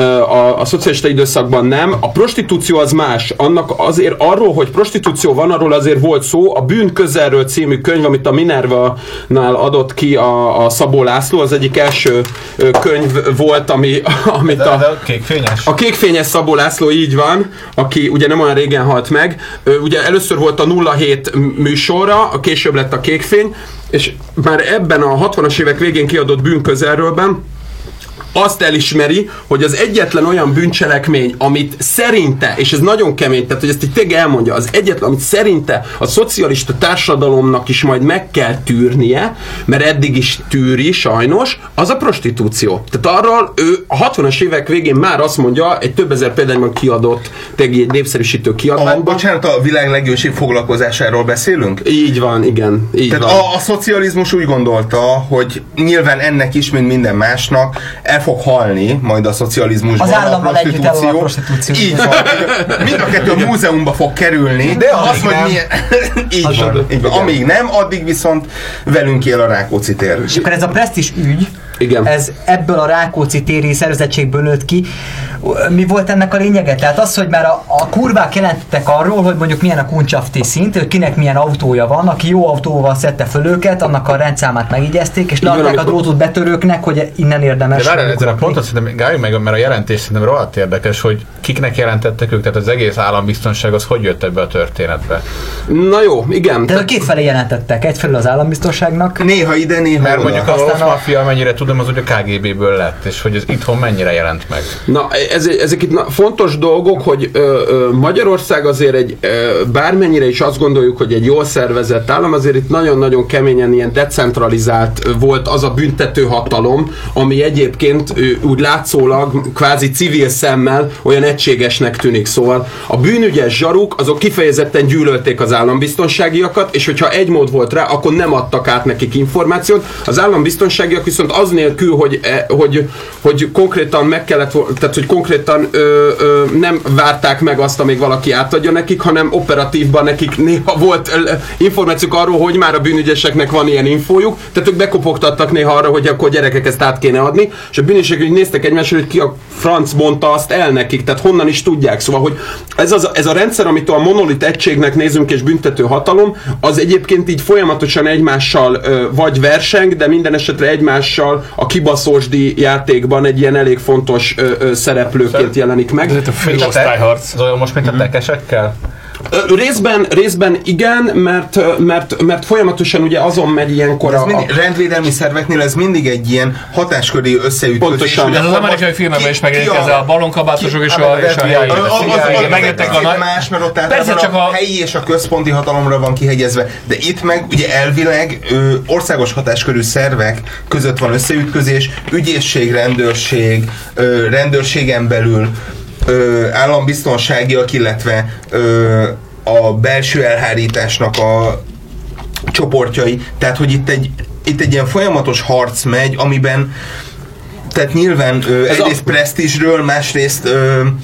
A szocialista időszakban nem. A prostitúció az más. Annak azért arról, hogy prostitúció van, arról azért volt szó. A Bűn közelről című könyv, amit a Minerva-nál adott ki a Szabó László, az egyik első könyv volt, amit a kékfényes Szabó László, így van, aki ugye nem olyan régen halt meg. Ugye először volt a 07 műsorra, később lett a Kékfény, és már ebben a 60-as évek végén kiadott Bűn közelrőlben azt elismeri, hogy az egyetlen olyan bűncselekmény, amit szerinte, és ez nagyon kemény, tehát hogy ezt így tényleg elmondja, az egyetlen, amit szerinte a szocialista társadalomnak is majd meg kell tűrnie, mert eddig is tűri sajnos, az a prostitúció. Tehát arról ő a 60-as évek végén már azt mondja, egy több ezer példányban kiadott, tényleg egy népszerűsítő kiadványban. Bocsánat, a világ legősibb foglalkozásáról beszélünk? Így van, igen. Így tehát van. A szocializmus úgy gondolta, hogy nyilván ennek is, mint minden másnak, el fog halni majd a szocializmusban az állammal együtt a prostitúció. Így van. Mind a kettő a múzeumba fog kerülni, de az, hogy milyen... így van. Amíg nem, addig viszont velünk él a Rákóczi tér. És akkor ez a presztízs ügy, igen. Ez ebből a Rákóczi téri szervezettségből nőtt ki. Mi volt ennek a lényege? Tehát az, hogy már a kurvák jelentettek arról, hogy mondjuk milyen a kuncsafti szint, hogy kinek milyen autója van, aki jó autóval szedte föl őket, annak a rendszámát megigyezték, és leadták a drótot betörőknek, hogy innen érdemes. De várjál, ezen a pontot szerintem Gály meg, mert a jelentés szerintem rohadt érdekes, hogy kiknek jelentettek ők, tehát az egész állambiztonság, az hogy jött ebbe a történetbe? Na jó, igen. Tehát a kétfelé jelentettek, egyfelől az állambiztonságnak. Néha ide, néha mert oda. mondjuk a rossz maffia, mennyire tudom, az ugye a KGB-ből lett, és hogy ez itthon mennyire jelent meg. Na, ezek itt fontos dolgok, hogy Magyarország azért egy, bármennyire is azt gondoljuk, hogy egy jól szervezett állam, azért itt nagyon-nagyon keményen ilyen decentralizált volt az a büntető hatalom, ami egyébként úgy látszólag kvázi civil szemmel olyan egységesnek tűnik. Szóval a bűnügyes zsaruk, azok kifejezetten gyűlölték az állambiztonságiakat, és hogyha egy mód volt rá, akkor nem adtak át nekik információt. Az állambiztonságiak viszont az nélkül, hogy konkrétan meg kellett, tehát hogy konkrétan nem várták meg azt, amíg valaki átadja nekik, hanem operatívban nekik néha volt információk arról, hogy már a bűnügyeseknek van ilyen infójuk, tehát ők bekopogtattak néha arra, hogy akkor gyerekek ezt át kéne adni, és a bűnügyesek úgy néztek egymásra, hogy ki a franc mondta azt el nekik, tehát honnan is tudják. Szóval, hogy ez a rendszer, amit a monolit egységnek nézünk és büntető hatalom, az egyébként így folyamatosan egymással vagy verseng, de minden esetre egymással a kibaszósdi játékban egy ilyen elég fontos szereplőként jelenik meg. Ez a főosztályharc. Ez olyan most, mint a tekesekkel? Részben igen, mert folyamatosan ugye azon megy ilyenkor rendvédelmi szerveknél ez mindig egy ilyen hatásköri összeütközés. Pontosan. Ez az amerikai filmekben is megérkezik, a ballonkabátosok és a helyi. Megjöttek más, mert ott általában a helyi és a központi hatalomra van kihegyezve. De itt meg ugye elvileg országos hatáskörű szervek között van összeütközés, ügyészség, rendőrség, rendőrségen belül állambiztonságiak, illetve a belső elhárításnak a csoportjai. Tehát, hogy itt egy ilyen folyamatos harc megy, amiben tehát nyilván egyrészt presztízsről, másrészt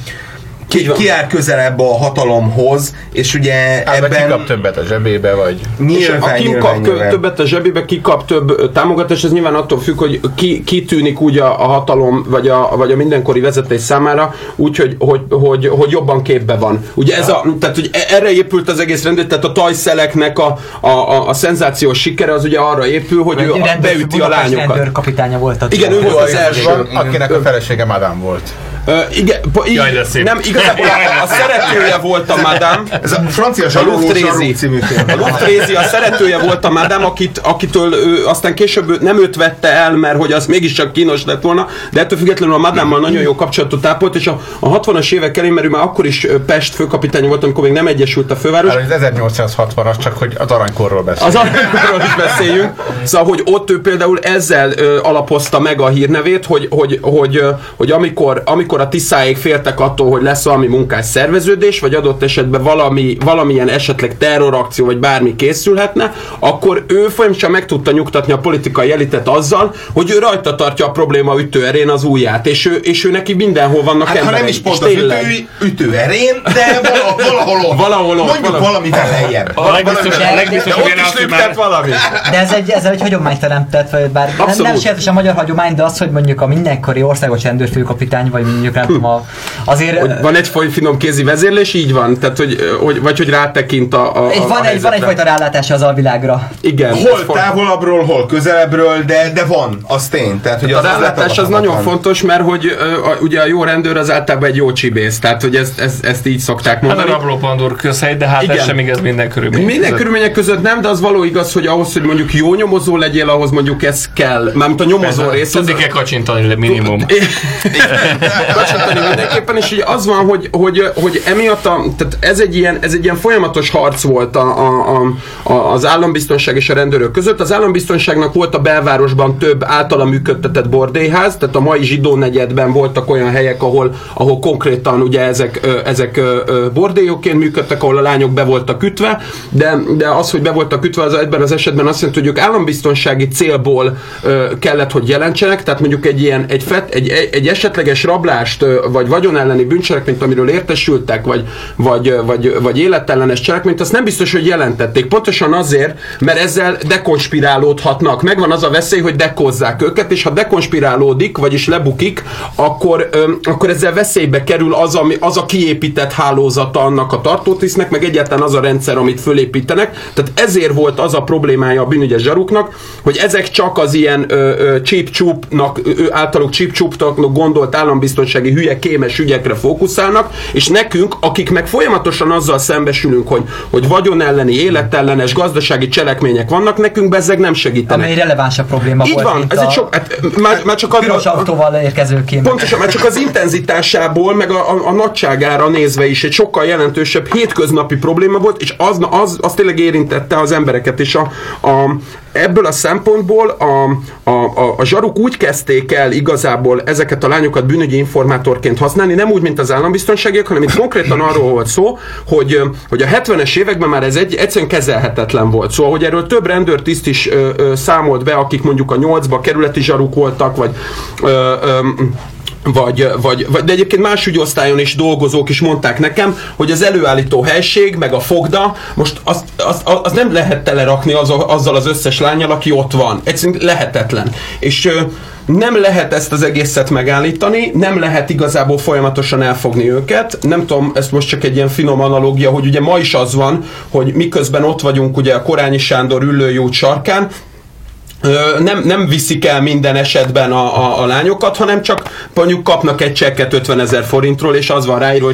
ki áll közelebb a hatalomhoz, és ugye ebben... Ki kap többet a zsebébe, vagy... Nyilván. Többet a zsebébe, ki kap több támogatást, ez nyilván attól függ, hogy ki tűnik úgy a hatalom, vagy a mindenkori vezetés számára, úgy, hogy jobban képbe van. Ugye tehát, hogy erre épült az egész rendőr, tehát a Tajszeleknek a szenzációs sikere az ugye arra épül, hogy ő beüti a lányokat. Rendőrkapitánya volt. Igen, ő volt az első. Akinek a felesége Madame volt. Igen, nem, igazából a szeretője volt a Madame. Ez a francia Zsaló című film. A Luftrézi a szeretője volt a Madame, akitől aztán később nem őt vette el, mert hogy az mégiscsak kínos lett volna, de ettől függetlenül a Madame-mal nagyon jó kapcsolatot ápolt, és a 60-as évek elején, mert ő már akkor is Pest főkapitány volt, amikor még nem egyesült a főváros. Az 1860-as, csak hogy az aranykorról beszéljünk. Az aranykorról is beszéljünk. Szóval, hogy ott ő például ezzel alapozta meg a hírnevét, hogy amikor a Tiszáék féltek attól, hogy lesz valami munkás szerveződés, vagy adott esetben valamilyen esetleg terrorakció, vagy bármi készülhetne, akkor ő folyamatosan meg tudta nyugtatni a politikai elitet azzal, hogy ő rajta tartja a probléma ütőerén az ujját, és ő neki mindenhol vannak emberek. Ha nem is pont az ütőerén, de valahol mondjuk valamivel lejjebb. De ezzel egy hagyományt teremtett, bár nem sértés a magyar hagyomány, de az, hogy mondjuk a mindenkori országos rendőrfőkapitány, vagy mondjuk nem tudom, azért... Hogy van egy finom kézi vezérlés, így van? Tehát, hogy rátekint a van egyfajta rálátása az alvilágra. Igen. Hol távolabbról, hol közelebbről, de van, az tény. Tehát, hogy a rálátás az nagyon fontos, mert hogy ugye a jó rendőr az általában egy jó csibész, tehát hogy ezt így szokták mondani. Hát a rablópandúr közhely, de hát ez sem igaz minden körülmények között. Minden körülmények között nem, de az való igaz, hogy ahhoz, hogy mondjuk jó nyomozó legyél, ahhoz mondjuk ez kell. Mármint a nyomozó rész. Tudni kell kacsintani minimum. Kacsintani mindenképpen, és ugye az van, hogy emiatt tehát ez egy ilyen folyamatos harc volt az állambiztonság és a rendőrök között. Az állambiztonságnak volt a belvárosban több általa működtetett bordélyház, tehát a mai Zsidó negyedben voltak olyan helyek, ahol konkrétan ugye ezek bordélyokként működtek, ahol a lányok be voltak ütve, de az, hogy be voltak ütve, az ebben az esetben azt jelenti, hogy ők állambiztonsági célból kellett, hogy jelentsenek, tehát mondjuk egy esetleges rablást, vagy vagyon elleni bűncselekményt, amiről értesültek, vagy életellenes cselekményt, azt nem biztos, hogy jelentették. Pontosan azért, mert ezzel dekonspirálódhatnak. Megvan az a veszély, hogy dekozzák őket, és ha dekonspirálódik, vagyis lebukik, akkor ezzel veszélybe kerül az a kiépített hálózata annak a tartótisztnek, meg egyáltalán az a rendszer, amit fölépítenek. Tehát ezért volt az a problémája a bűnügyes zsaruknak, hogy ezek csak az ilyen cheap-choupnak, általuk cheap-choupnak gondolt állambiztonsági hülye kémes ügyekre fókuszálnak, és nekünk, akik meg folyamatosan azzal szembesülünk, hogy vagyon elleni, életellenes gazdasági cselekmények vannak, nekünk bezzeg nem segítenek. Amely relevánsabb probléma így volt. Van, ez egy sok, már csak a piros autóval érkező kémek. Pontosan, már csak az intenzitásából, meg a nagyságára nézve is egy sokkal jelentősebb hétköznapi probléma volt, és az tényleg érintette az embereket, és ebből a szempontból a zsaruk úgy kezdték el igazából ezeket a lányokat bűnügyi informátorként használni, nem úgy, mint az állambiztonságiak, hanem itt konkrétan arról volt szó, hogy a 70-es években már ez egyszerűen kezelhetetlen volt. Szóval, hogy erről több rendőrtiszt is számolt be, akik mondjuk a 8-ba kerületi zsaruk voltak, de egyébként más ügyosztályon is dolgozók is mondták nekem, hogy az előállító helység, meg a fogda, most azt nem lehet telerakni azzal az összes lánnyal, aki ott van. Egyszerűen lehetetlen. És nem lehet ezt az egészet megállítani, nem lehet igazából folyamatosan elfogni őket. Nem tudom, ez most csak egy ilyen finom analógia, hogy ugye ma is az van, hogy miközben ott vagyunk ugye a Korányi Sándor Üllői út sarkán, nem viszik el minden esetben a lányokat, hanem csak mondjuk kapnak egy csekket 50 000 forintról, és az van ráírva,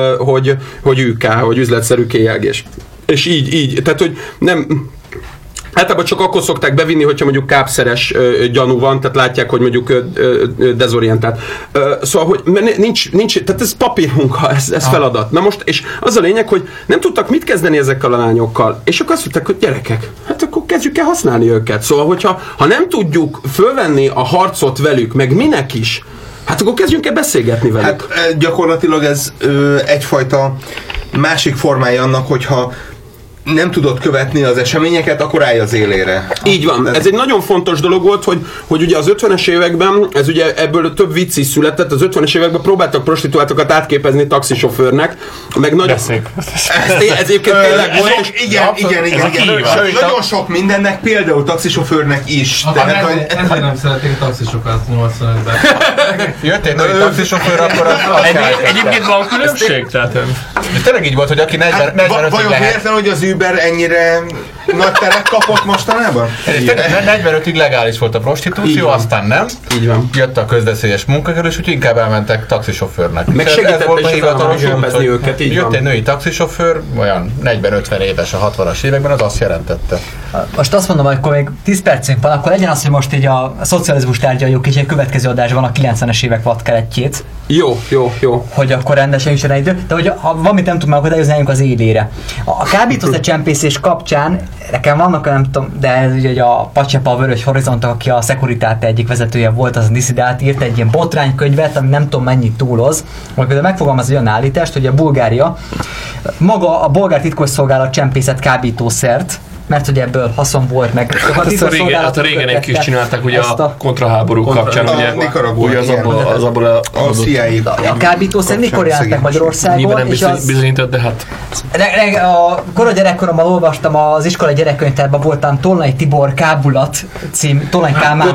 hogy ÜK, hogy üzletszerű kéjelgés. És így, tehát hogy nem... Általában csak akkor szokták bevinni, hogyha mondjuk kápszeres gyanú van, tehát látják, hogy mondjuk dezorientált. Szóval, hogy nincs, tehát ez papírmunka, ez feladat. Na most, és az a lényeg, hogy nem tudtak mit kezdeni ezekkel a lányokkal, és akkor azt mondták, hogy gyerekek, hát akkor kezdjük el használni őket. Szóval, hogyha nem tudjuk fölvenni a harcot velük, meg minek is, hát akkor kezdjünk el beszélgetni velük. Hát gyakorlatilag ez egyfajta másik formája annak, hogyha nem tudod követni az eseményeket, akkor állj az élére. Így van. Ez egy nagyon fontos dolog volt, hogy ugye az 50-es években, ez ugye ebből több vicc is született, az 50-es években próbáltak prostituáltokat átképezni taxisofőrnek, meg nagyon... Ez egyébként tényleg volt, és igen. Nagyon sok mindennek, például taxisofőrnek is. Ezért nem szeretnék a taxisokat 85-ben. Jött egy női taxisofőr, akkor az Egyébként van különbség? tényleg így volt, hogy aki 45-ig vajon véletlen, hogy az Uber ennyire nagy teret kapott mostanában? 45-ig legális volt a prostitúció, aztán nem. Így van. Jött a közveszélyes munkakerül, és úgy inkább elmentek taxisofőrnek. Meg segítette is hivatalosan őket, így jött van. egy női taxisofőr, olyan 40-50 éves a 60-as években, az azt jelentette. Most azt mondom, hogy akkor még 10 percünk van, akkor legyen az, hogy most így a szocializmus tárgyaljuk, és egy következő adásban a 90-es évek vadkeretjét. Jó. Hogy akkor rendesen is rá idő, de hogy ha valamit nem tudunk megakadályozni, az élére. A kábítószer csempészés kapcsán nekem vannak, nem tudom, de ez ugye a Pacsepa, a Vörös Horizont, aki a Securitate egyik vezetője volt, az a diszidát, írt egy ilyen botránykönyvet, ami nem tudom mennyit túloz, majd például megfogalmaz egy olyan állítást, hogy a Bulgária maga a bolgár titkosszolgálat csempészett kábítószert, mert hogy ebből haszon volt, meg a régen egy kis csinálták ugye a kontraháború kapcsán, ugye az abból a kábítószer mikor jelentek Magyarországon, nyilván nem bizonyított, de hát a kora gyerekkoromban olvastam az iskola gyerekkönyvtárban, voltam Tolnai Tibor Kábulat cím, Tolnai Kálmán.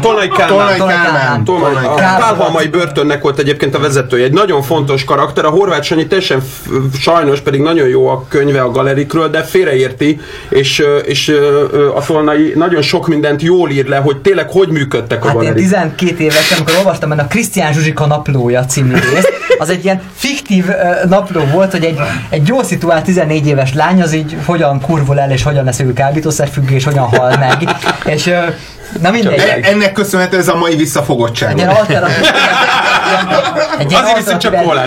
Pálhalmai börtönnek volt egyébként a vezetője, egy nagyon fontos karakter, a Horváth Sanyi teljesen sajnos, pedig nagyon jó a könyve a Galerikről, de félreérti, és a Tolnai nagyon sok mindent jól ír le, hogy tényleg hogy működtek a Galerik. Galerik. Én 12 éves, amikor olvastam benne a Krisztián Zsuzsika naplója című részt, az egy ilyen fiktív napló volt, hogy egy jól szituált 14 éves lány az így hogyan kurvul el, és hogyan lesz ő kábítószerfüggő, és hogyan hal meg. És na mindegy. Ennek köszönhető ez a mai visszafogottság. Egy ilyen alternatív. Azért viszont csak kólát.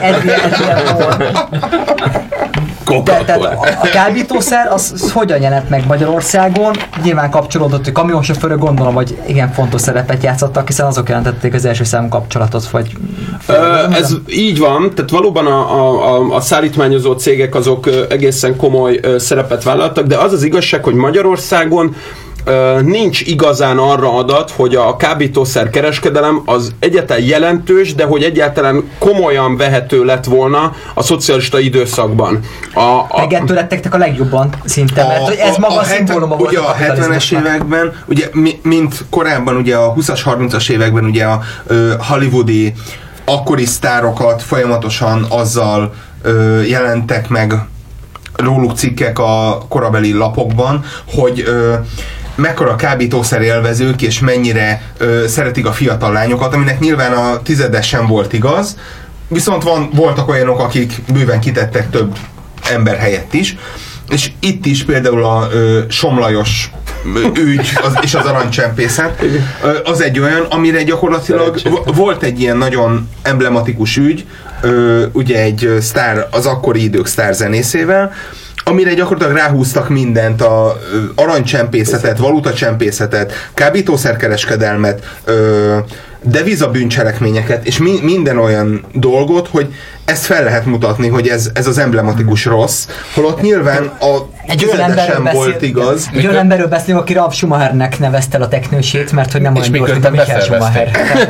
Tehát a kábítószer az hogyan jelent meg Magyarországon? Nyilván kapcsolódott, hogy kamionsofőrök, gondolom, hogy igen fontos szerepet játszottak, hiszen azok jelentették az első számú kapcsolatot, vagy... Ez így van, tehát valóban a szállítmányozó cégek azok egészen komoly szerepet vállaltak, de az az igazság, hogy Magyarországon nincs igazán arra adat, hogy a kábítószer kereskedelem az egyáltalán jelentős, de hogy egyáltalán komolyan vehető lett volna a szocialista időszakban. Meg ettől lettek a legjobban szinte, mert hogy ez maga a szimbóluma volt. Ugye a 70-es években, ugye, mint korábban ugye a 20-as, 30-as években ugye a hollywoodi akkori sztárokat folyamatosan azzal jelentek meg róluk cikkek a korabeli lapokban, hogy mekkora kábítószer élvezők, és mennyire szeretik a fiatal lányokat, aminek nyilván a tizedes sem volt igaz, viszont voltak olyanok, akik bőven kitettek több ember helyett is, és itt is például a Somlajos ügy és az aranycsempészet az egy olyan, amire gyakorlatilag volt egy ilyen nagyon emblematikus ügy, ugye egy sztár, az akkori idők sztárzenészével, amire gyakorlatilag ráhúztak mindent, a aranycsempészetet, valutacsempészetet, kábítószerkereskedelmet, devizabűncselekményeket, és minden olyan dolgot, hogy ezt fel lehet mutatni, hogy ez az emblematikus rossz, holott nyilván a tizede sem volt igaz. Egy olyan emberről beszélünk, aki Ralf Schumachernek nevezte a teknősét, mert hogy nem olyan gyors, mint a Michael Schumacher.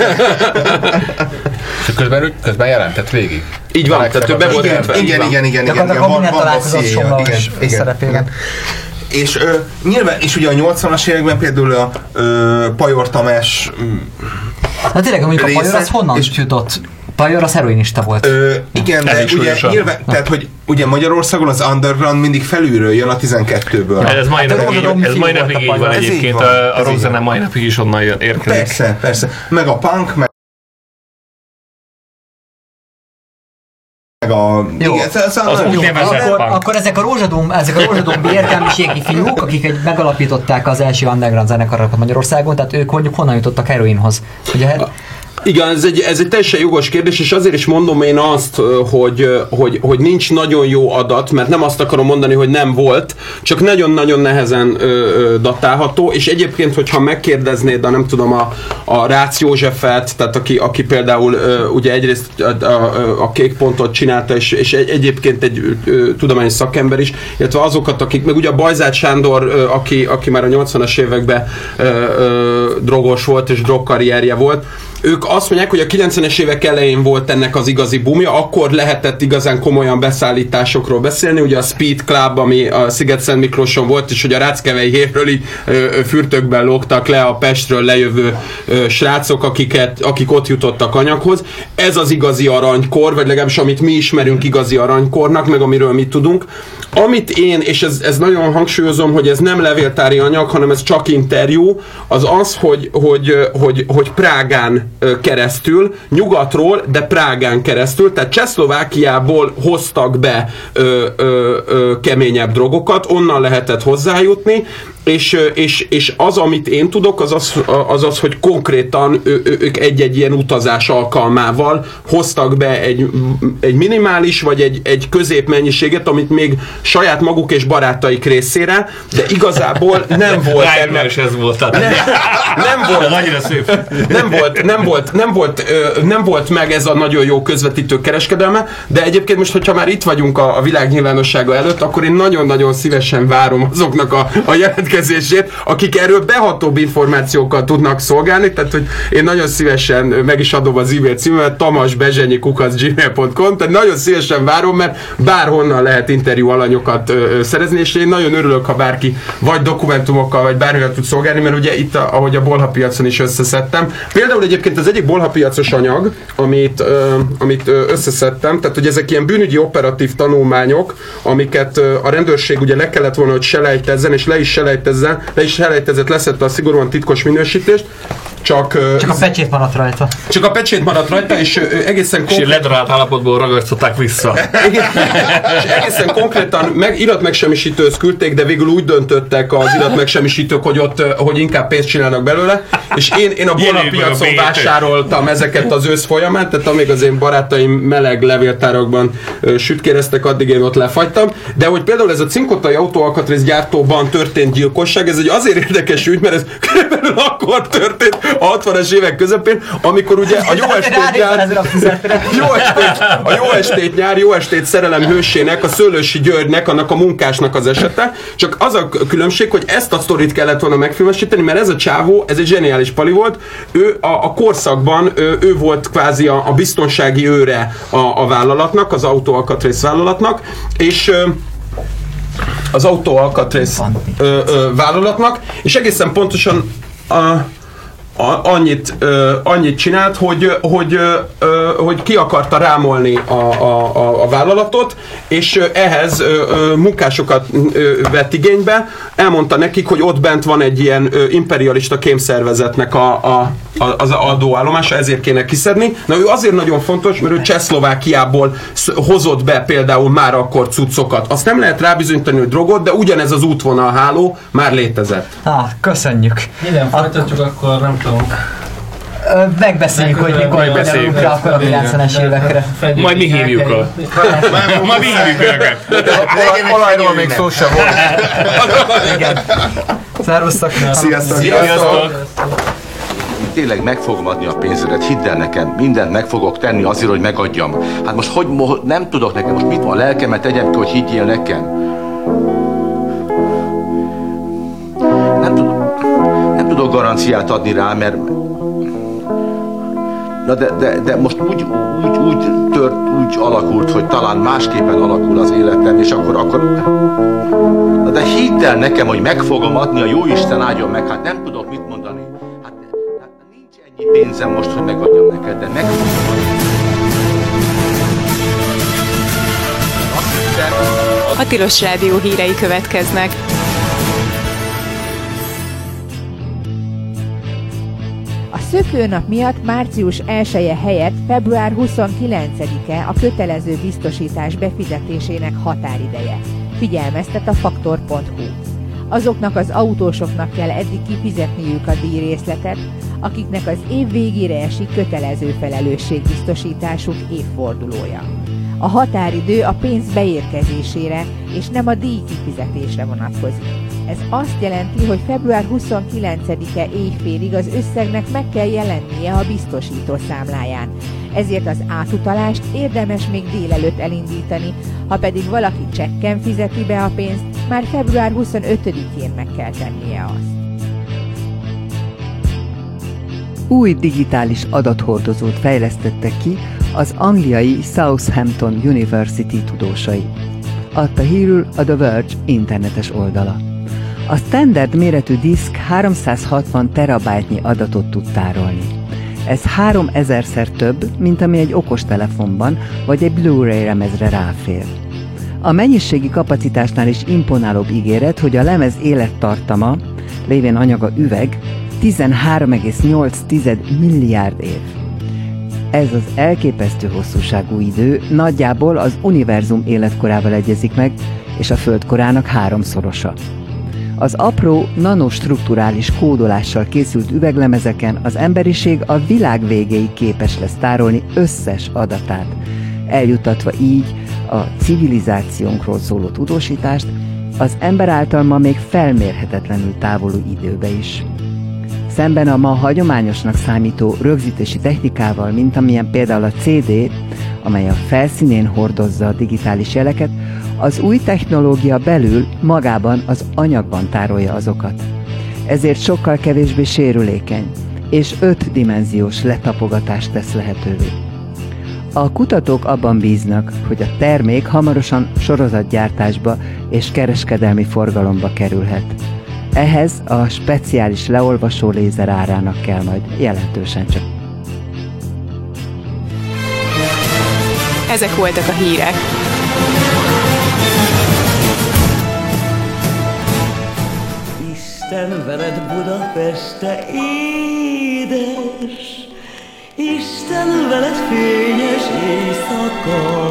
És közben jelentett végig. Így van, tehát ő be volt értve. Igen. Gyakorlatilag minden találkozott Somlajos szerepében. És nyilván, és ugye a 80-as években például a Pajor Tamás tényleg, mondjuk a Pajor az honnan jutott Pajor az heroinista volt. Igen, de ugye nyilván, tehát, hogy ugye Magyarországon az underground mindig felülről jön a 12-ből. Ez mai napig így van egyébként, a rock zene mai napig is onnan érkezik. Persze. Meg a punk, meg akkor ezek a rózsadómbi értelmiségi fiúk, akik megalapították az első underground zenekarokat Magyarországon, tehát ők honnan jutottak heroinhoz? Ugye, igen, ez egy teljesen jogos kérdés, és azért is mondom én azt, hogy nincs nagyon jó adat, mert nem azt akarom mondani, hogy nem volt, csak nagyon-nagyon nehezen datálható, és egyébként, hogyha megkérdeznéd nem tudom, a Rácz Józsefet, tehát aki például ugye egyrészt a Kék Pontot csinálta, és egyébként egy tudományos szakember is, illetve azokat, akik, meg ugye a Bajzát Sándor, aki már a 80-as években drogos volt, és drogkarrierje volt, ők azt mondják, hogy a 90-es évek elején volt ennek az igazi boomja, akkor lehetett igazán komolyan beszállításokról beszélni, ugye a Speed Club, ami a Sziget-Szent Miklóson volt, és hogy a Ráckeveihéről így fürtökben lógtak le a Pestről lejövő srácok, akik ott jutottak anyaghoz. Ez az igazi aranykor, vagy legalábbis amit mi ismerünk igazi aranykornak, meg amiről mi tudunk. Amit én, és ez nagyon hangsúlyozom, hogy ez nem levéltári anyag, hanem ez csak interjú, az, hogy Prágán keresztül, nyugatról, de Prágán keresztül, tehát Csehszlovákiából hoztak be keményebb drogokat, onnan lehetett hozzájutni, és az, amit én tudok, az, hogy konkrétan ők egy-egy ilyen utazás alkalmával hoztak be egy minimális, vagy egy középmennyiséget, amit még saját maguk és barátaik részére, de igazából nem volt ennek. Ez volt. Nagyra szép. Nem volt meg ez a nagyon jó közvetítő kereskedelme, de egyébként most, hogyha már itt vagyunk a világ nyilvánossága előtt, akkor én nagyon-nagyon szívesen várom azoknak a jelentkezését, akik erről behatóbb információkkal tudnak szolgálni, tehát hogy én nagyon szívesen meg is adom az e-mail címemet, tamasbezsenyi@gmail.com, tehát nagyon szívesen várom, mert bárhonnan lehet interjú alanyokat szerezni, és én nagyon örülök, ha bárki vagy dokumentumokkal, vagy bármivel tud szolgálni, mert ugye itt, ahogy a bolhapiacon is összeszedtem. Például egyébként az egyik bolhapiacos anyag, amit összeszedtem, tehát hogy ezek ilyen bűnügyi operatív tanulmányok, amiket a rendőrség ugye le kellett volna, hogy selejtezzen, és le is selejtezett, leszette a szigorúan titkos minősítést, csak a pecsét maradt rajta. Csak a pecsét maradt rajta, és egészen és ledarált állapotból ragasztották vissza. És egészen konkrétan iratmegsemmisítőhöz küldték, de végül úgy döntöttek az iratmegsemmisítők, hogy inkább pénzt csinálnak belőle, és én a bolhapiacon vásároltam ezeket az ősz folyamán, tehát amíg az én barátaim meleg levéltárakban sütkéreztek, addig én ott lefagytam, de hogy például ez a cinkotai autóalkatrészgyártóban történt gyilkosság, ez egy azért érdekes ügy, mert ez körülbelül akkor történt a 60-as évek közepén, amikor ugye a Jó estét szerelem hősének, a Szőlősi Györgynek, annak a munkásnak az esete, csak az a különbség, hogy ezt a sztorit kellett volna megfilmesíteni, mert ez a csávó, ez egy zseniális pali volt, ő a korszakban, ő volt kvázi a biztonsági őre a vállalatnak, az autóalkatrész vállalatnak, és az autóalkatrész vállalatnak, és egészen pontosan annyit csinált, hogy ki akarta rámolni a vállalatot, és ehhez munkásokat vett igénybe. Elmondta nekik, hogy ott bent van egy ilyen imperialista kémszervezetnek az adóállomása, ezért kéne kiszedni. Na ő azért nagyon fontos, mert ő Csehszlovákiából hozott be például már akkor cuccokat. Azt nem lehet rábizonyítani, hogy drogot, de ugyanez az útvonalháló már létezett. Köszönjük. Minden folytatjuk, akkor nem tudom. Megbeszéljük, hogy mikor begyarulunk rá akkor a 90-es évekre. Majd mi hívjuk el. Majd mi hívjuk őket. Olajról még szó sem volt. Igen. Szervusztok. Sziasztok. Tényleg meg fogom adni a pénzedet, hidd el nekem, mindent meg fogok tenni azért, hogy megadjam. Hát most nem tudok nekem, most mit van, a lelkemet tegyem ki, hogy higgyél nekem? Nem tudok garanciát adni rá, mert na de most úgy alakult, hogy talán másképpen alakul az életem, és akkor na de hidd el nekem, hogy meg fogom adni, a Jóisten áldjon meg, hát nem tudok mit mondani. Hát nincs ennyi pénzem most, hogy megadjam neked, de meg fogom adni. A Tilos Rádió hírei következnek. A szökőnap miatt március 1-e helyett február 29-e a kötelező biztosítás befizetésének határideje. Figyelmeztet a Faktor.hu. Azoknak az autósoknak kell eddig kifizetniük a díjrészletet, akiknek az év végére esik kötelező felelősségbiztosításuk évfordulója. A határidő a pénz beérkezésére és nem a díj kifizetésre vonatkozik. Ez azt jelenti, hogy február 29-e éjfélig az összegnek meg kell jelennie a biztosító számláján. Ezért az átutalást érdemes még délelőtt elindítani, ha pedig valaki csekken fizeti be a pénzt, már február 25-én meg kell tennie azt. Új digitális adathordozót fejlesztettek ki az angliai Southampton University tudósai. Adta hírül a The Verge internetes oldala. A standard méretű diszk 360 terabájtnyi adatot tud tárolni. Ez 3000-szer több, mint ami egy okostelefonban vagy egy Blu-ray lemezre ráfér. A mennyiségi kapacitásnál is imponálóbb ígéret, hogy a lemez élettartama, lévén anyaga üveg, 13,8 milliárd év. Ez az elképesztő hosszúságú idő nagyjából az univerzum életkorával egyezik meg, és a földkorának 3-szorosa. Az apró, nanostrukturális kódolással készült üveglemezeken az emberiség a világ végéig képes lesz tárolni összes adatát, eljuttatva így a civilizációnkról szóló tudósítást az ember által ma még felmérhetetlenül távolú időbe is. Szemben a ma hagyományosnak számító rögzítési technikával, mint amilyen például a CD, amely a felszínén hordozza a digitális jeleket, az új technológia belül magában az anyagban tárolja azokat. Ezért sokkal kevésbé sérülékeny, és 5-dimenziós letapogatást tesz lehetővé. A kutatók abban bíznak, hogy a termék hamarosan sorozatgyártásba és kereskedelmi forgalomba kerülhet. Ehhez a speciális leolvasó lézer árának kell majd jelentősen csak. Ezek voltak a hírek. Isten veled Budapeste édes, Isten veled fényes éjszaka.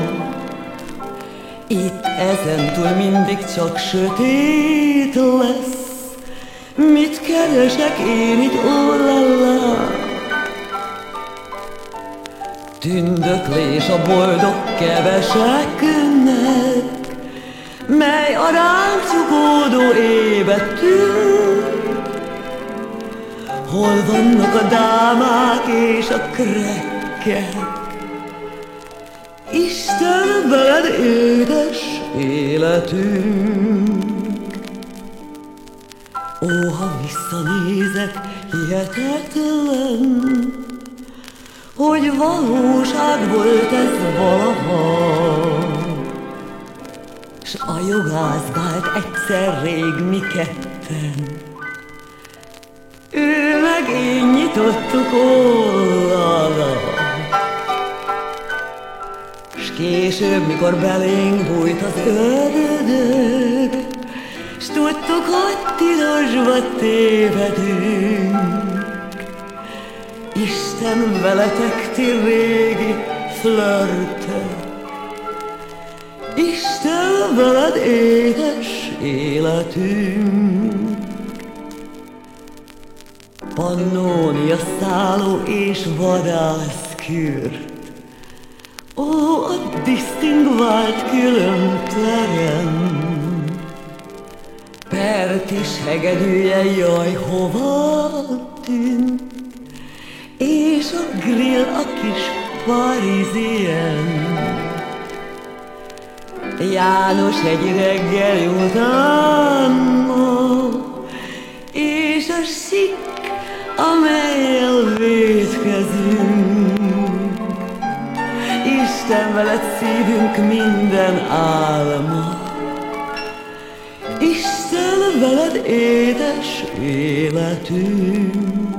Itt ezentúl mindig csak sötét lesz. Mit keresek én itt, ó-la-la? Tündöklés a boldog keveseknek, mely a ránk csukódó ébe tűn. Hol vannak a dámák és a krekkek? Isten veled édes életünk. Ó, ha visszanézek, hihetetlen, hogy valóság volt ez valaha. S a jogász vált egyszer rég mi ketten, ő meg én nyitottuk oldalra. S később, mikor belénk bújt az ördög, s tudtuk, hogy tilosba tévedünk. Isten veletek, ti régi flörtök, Isten veled édes életünk. Pannónia szálló és vadászkür, ó, a disztingvált külön terem. Pert és hegedűje, jaj, hova tűnt, és a grill a kis parizien. János egy reggel után ma, és a sik, amellyel vétkezünk. Isten veled szívünk minden álma, Isten veled édes életünk.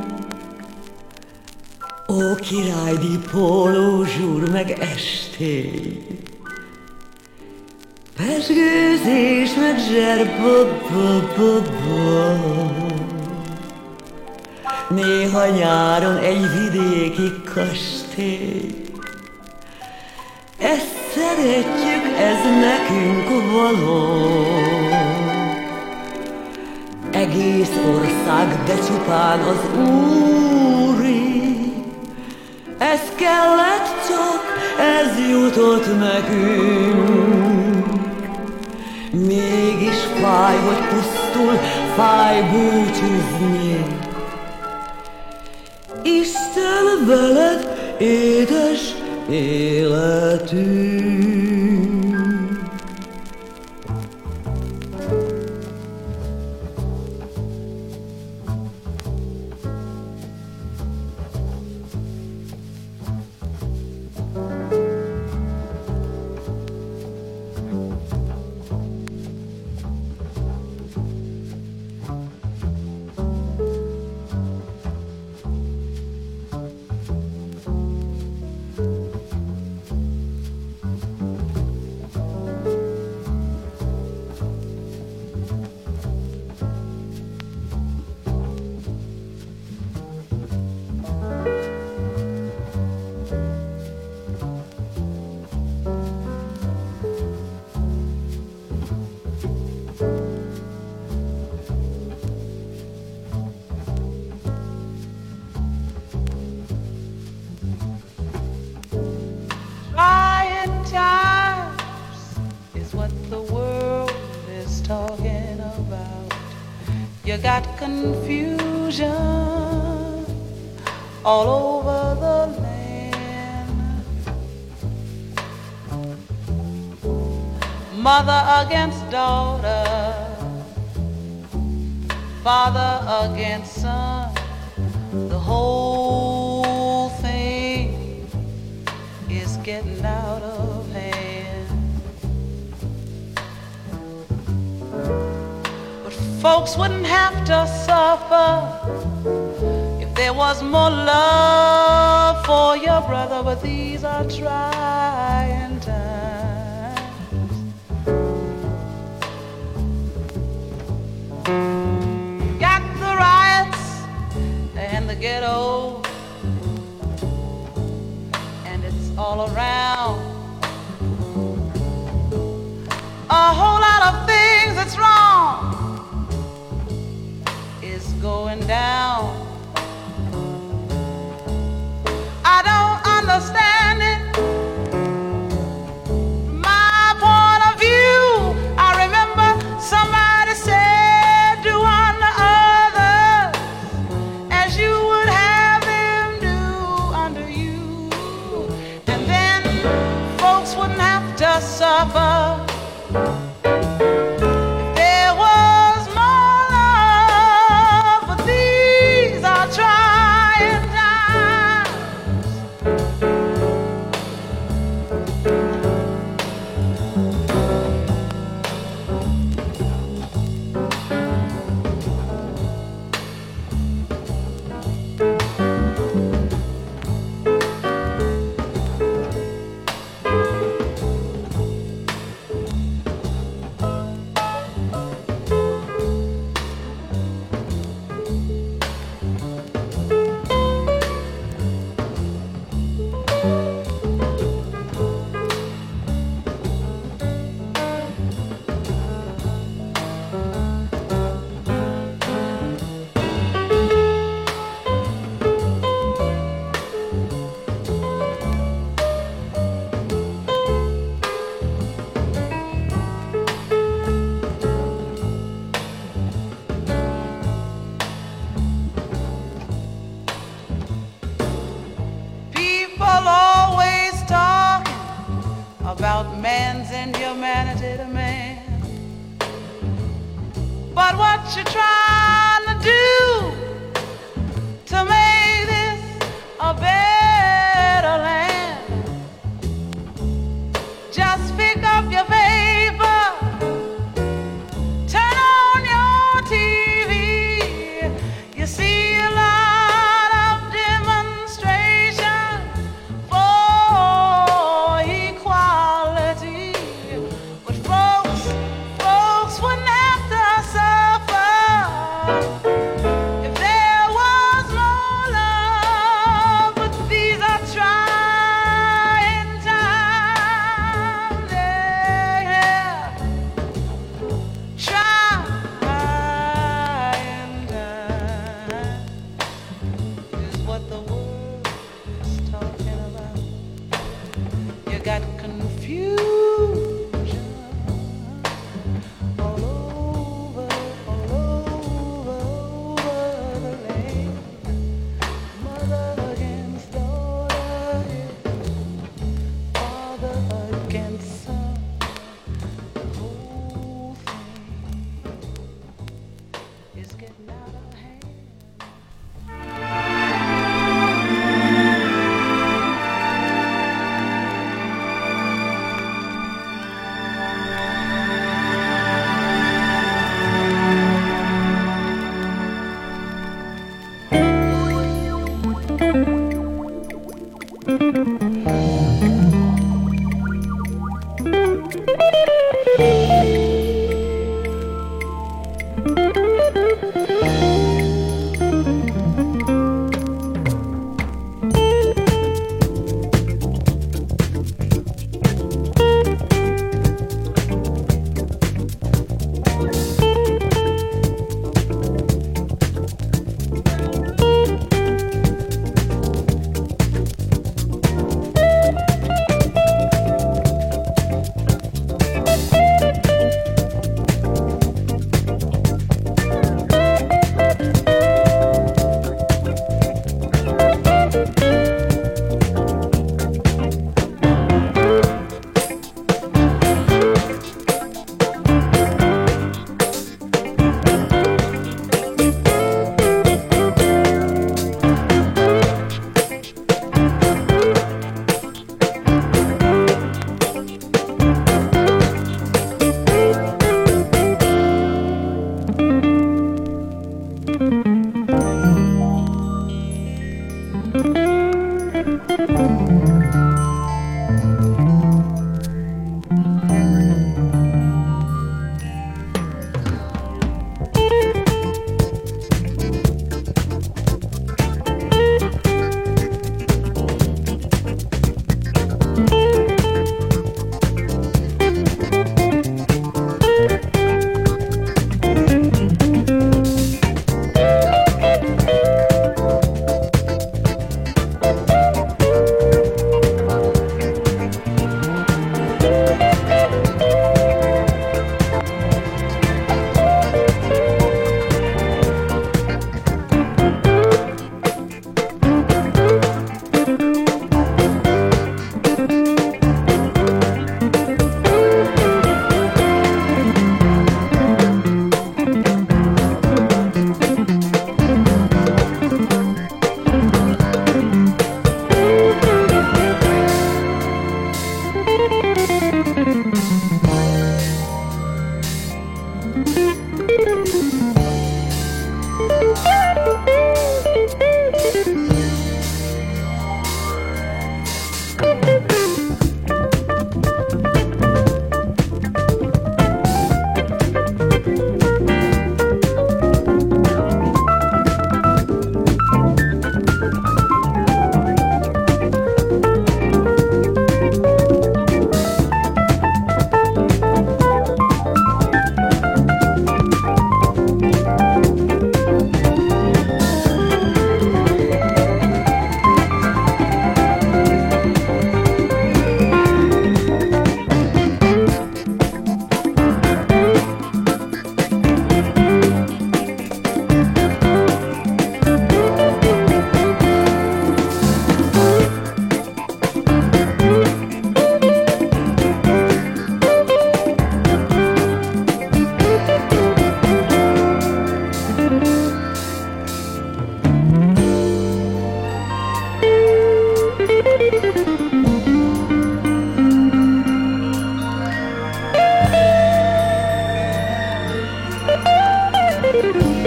Ó, királydíj, póló, zsúr meg estély, Pezsgőzés meg zserba-ba-ba-ba. Néha nyáron egy vidéki kastély. Ezt szeretjük, ez nekünk való. Egész ország, de csupán az úri. Ez kellett csak, ez jutott nekünk. Mégis fáj, hogy pusztul, fáj búcsúzni. Isten veled, édes életünk. Trying times is what the world is talking about. You got confusion all over the land. Mother against daughter, father against son. The whole thing is getting out of hand. But folks wouldn't have to suffer if there was more love for your brother. But these are trying times. Got the riots and the ghetto, all around. A whole lot of things that's wrong is going down. I don't understand it. My point of view, I remember somebody said to unto others as you would have them do unto you. Folks wouldn't have to suffer if there was more love. But these are trying times. About man's inhumanity to man. But what you trying to do to make this a better land? Just pick up your paper, turn on your TV. You see a lot of demonstration for equality, but for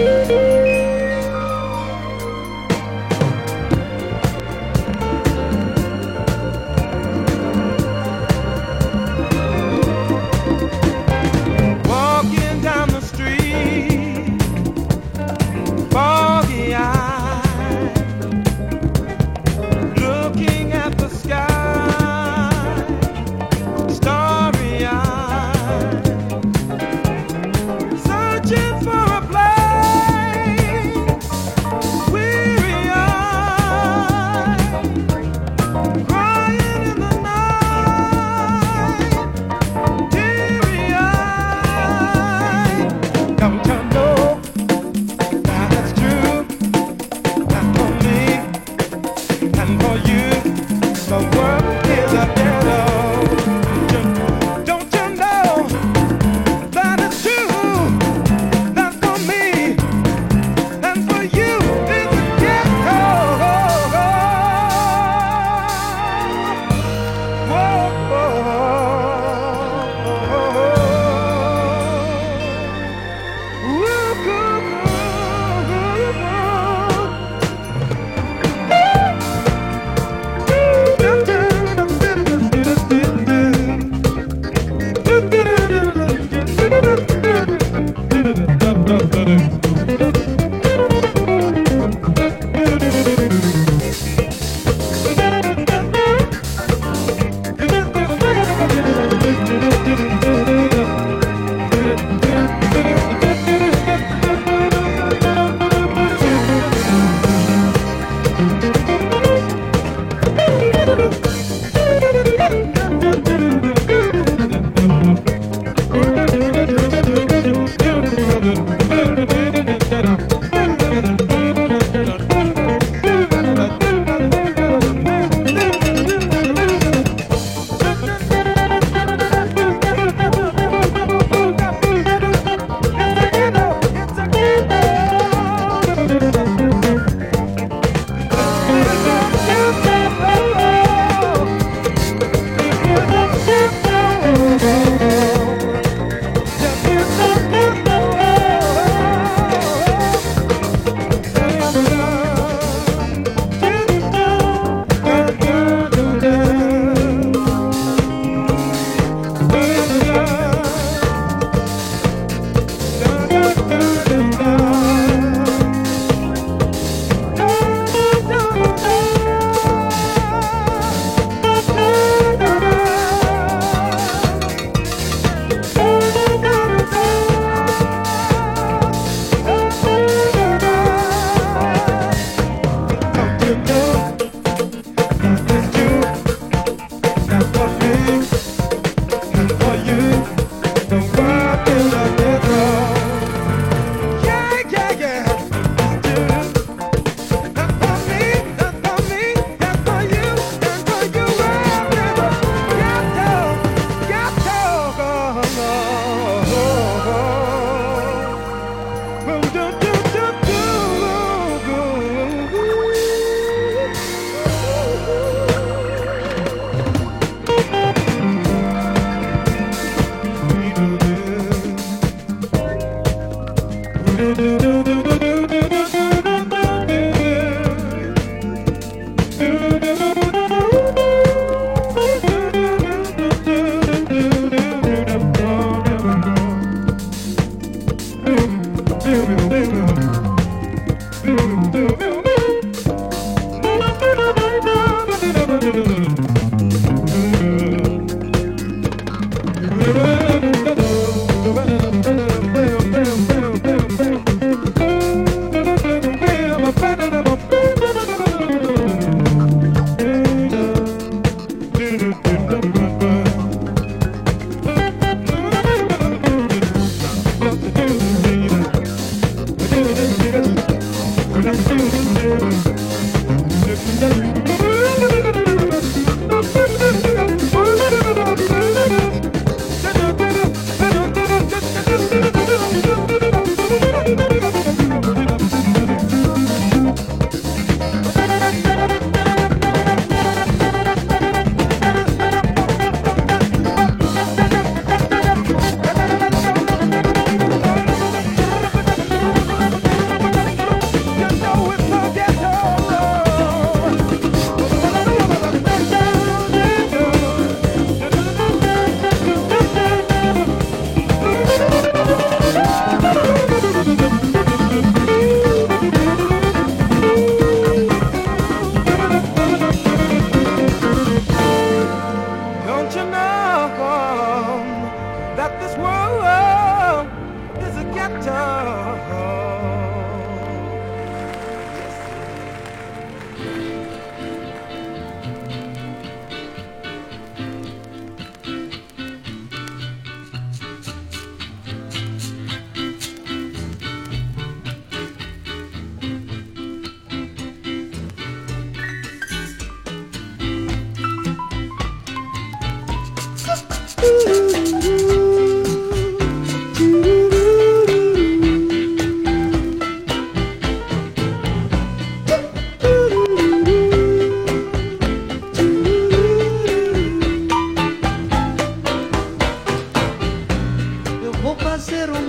Walking down the street, foggy eyed, looking at the sky, starry eyed, searching for a place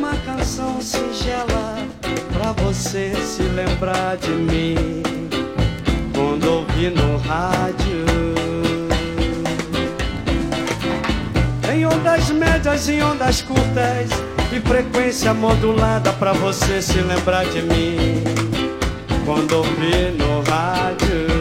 uma canção singela pra você se lembrar de mim quando ouvir no rádio. Em ondas médias e ondas curtas e frequência modulada pra você se lembrar de mim quando ouvir no rádio.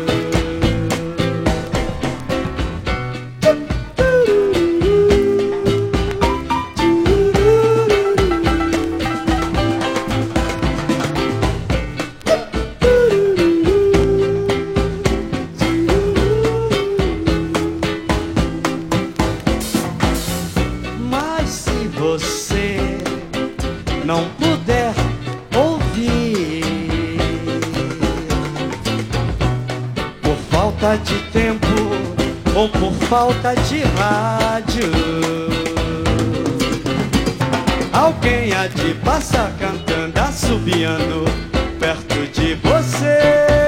De tempo ou por falta de rádio, alguém há de passar cantando, assobiando perto de você.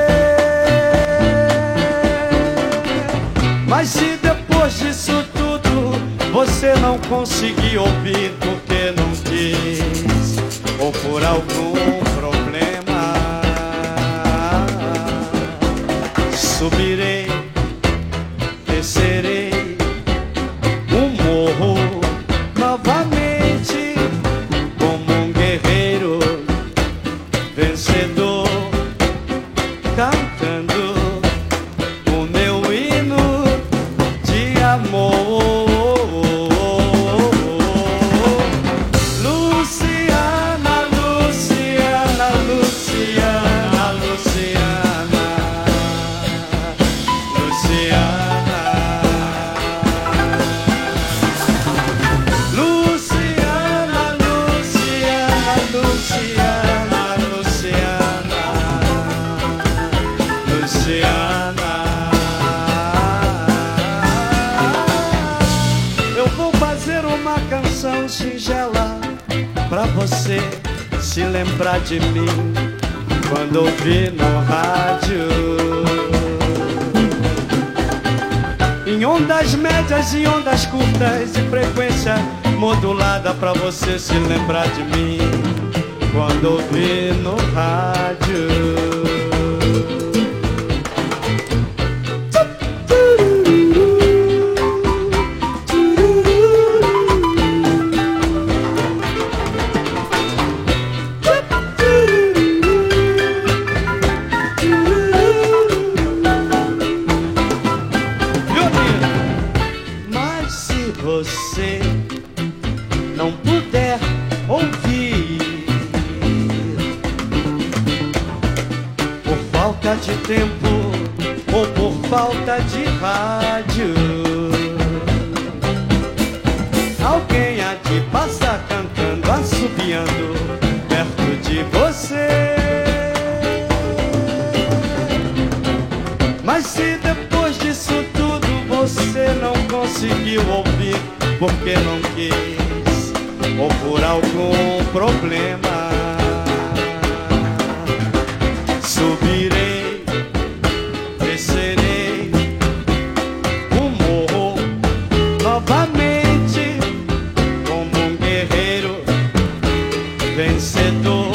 Mas se depois disso tudo você não conseguir ouvir porque não quis ou por algum problema, subirei, descerei um morro novamente como um guerreiro vencedor, cantando o meu hino de amor. Luciana, Luciana, Luciana, Luciana, eu vou fazer uma canção singela pra você se lembrar de mim quando ouvir no rádio. Em ondas médias e ondas curtas e frequência modulada pra você se lembrar de mim quando ouvir no rádio. Você não puder ouvir por falta de tempo ou por falta de rádio, alguém há de passar cantando, assobiando perto de você. Mas se depois disso tudo você não conseguiu ouvir porque não quis ou por algum problema, subirei, descerei o morro novamente como um guerreiro vencedor,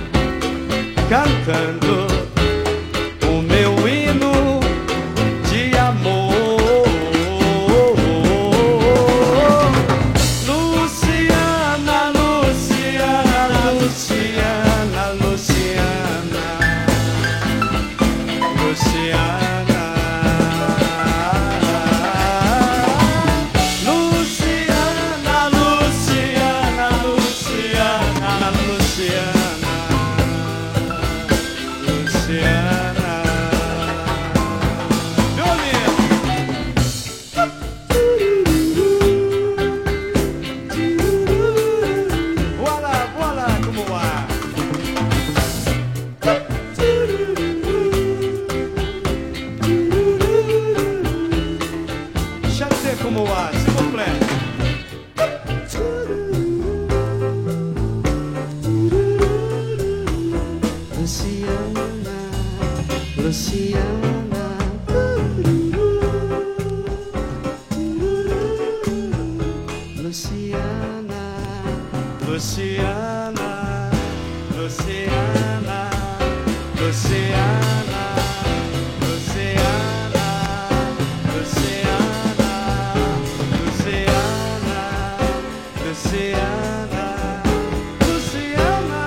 cantando o meu hino de amor. Luciana, Luciana, Luciana, Luciana, Luciana, Luciana, Luciana, Luciana, Luciana.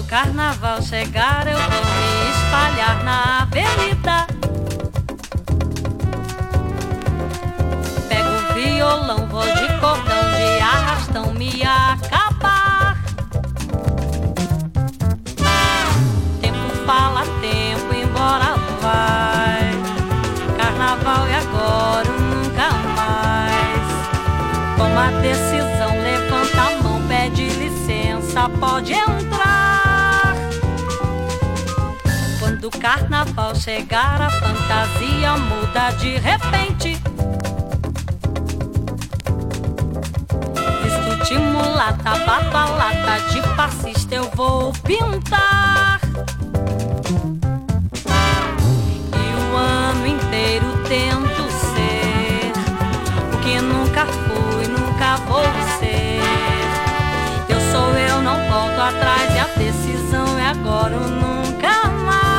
carnaval chegar eu vou me espalhar na avenida. Pego o violão, vou de cordão, de arrastão me acabar. Tempo fala, tempo embora vai. Carnaval e agora ou nunca mais. Toma a decisão, levanta a mão, pede licença, pode entrar. Quando o carnaval chegar, a fantasia muda de repente. Visto de mulata, bato a lata, de passista eu vou pintar. E o ano inteiro tento ser o que nunca fui, nunca vou ser. Eu sou eu, não volto atrás, e a decisão é agora ou nunca mais.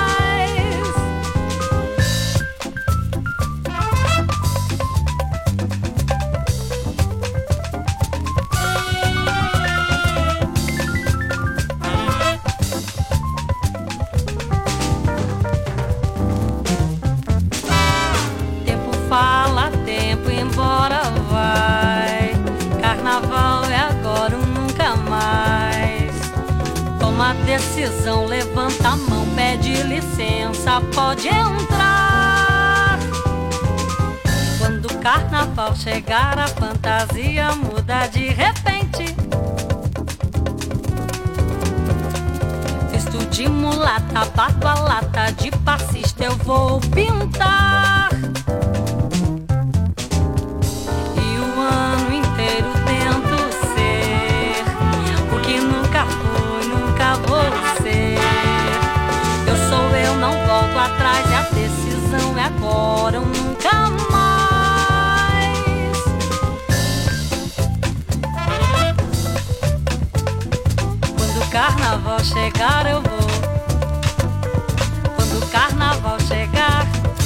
Tempo fala, tempo embora vai. Carnaval é agora ou nunca mais. Toma a decisão, levanta a mão, pede licença, pode entrar. Quando o carnaval chegar, a fantasia muda de repente. Visto de mulata, bato a lata, de passista eu vou pintar. E o ano inteiro tento ser o que nunca fui, nunca vou ser. Eu sou eu, não volto atrás, e a decisão é agora ou nunca mais. Quando o carnaval chegar eu vou. Quando o carnaval chegar.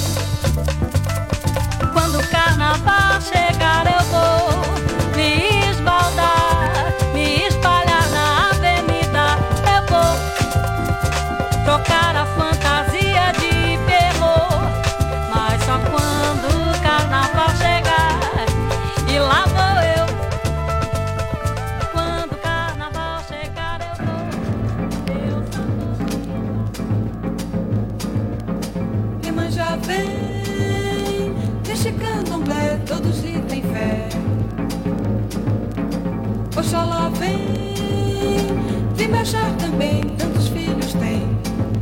Quando o carnaval chegar eu vou me esbaldar, me espalhar na avenida. Eu vou trocar a fantasia de terror, mas só quando o carnaval chegar. E lá vou eu. Quando o carnaval chegar eu vou. Iemanjá vem, este candomblé, todos lhe têm fé. Oxalá vem me achar também, tantos filhos tem.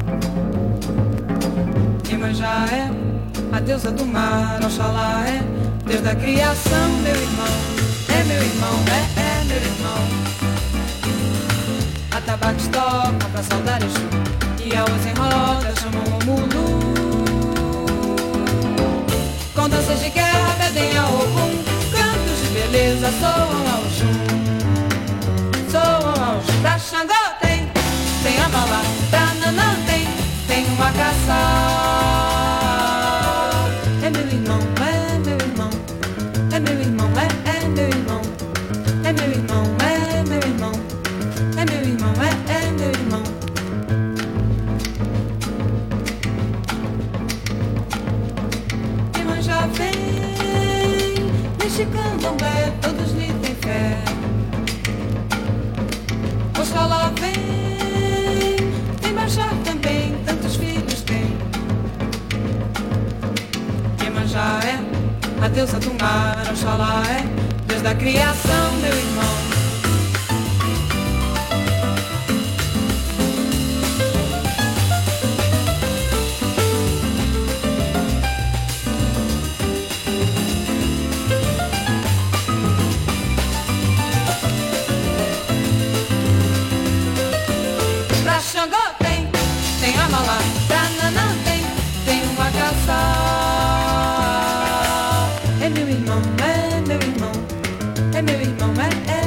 Iemanjá é a deusa do mar, Oxalá é desde a criação, meu irmão. É meu irmão, é meu irmão. Atabaques toca pra saudar Exu, e a Oz em roda chamam o Mulu. Com danças de guerra pedem ao Ogum, cantos de beleza soam ao Xum. Soam ao Xum. Pra Xangô tem a bala, pra Nanã tem uma caça. É meu irmão, é meu irmão. É meu irmão, é meu irmão. É meu irmão, é meu irmão. É meu irmão, é meu irmão. Iemanjá vem, neste candomblé todos lhe têm fé. Oxalá vem me achar também, tantos filhos tem. Iemanjá é a deusa do mar, Oxalá é desde a criação, meu irmão. Pra Xangô tem a malá, pra Nanã tem uma caça. É meu irmão, é meu irmão. É meu irmão, é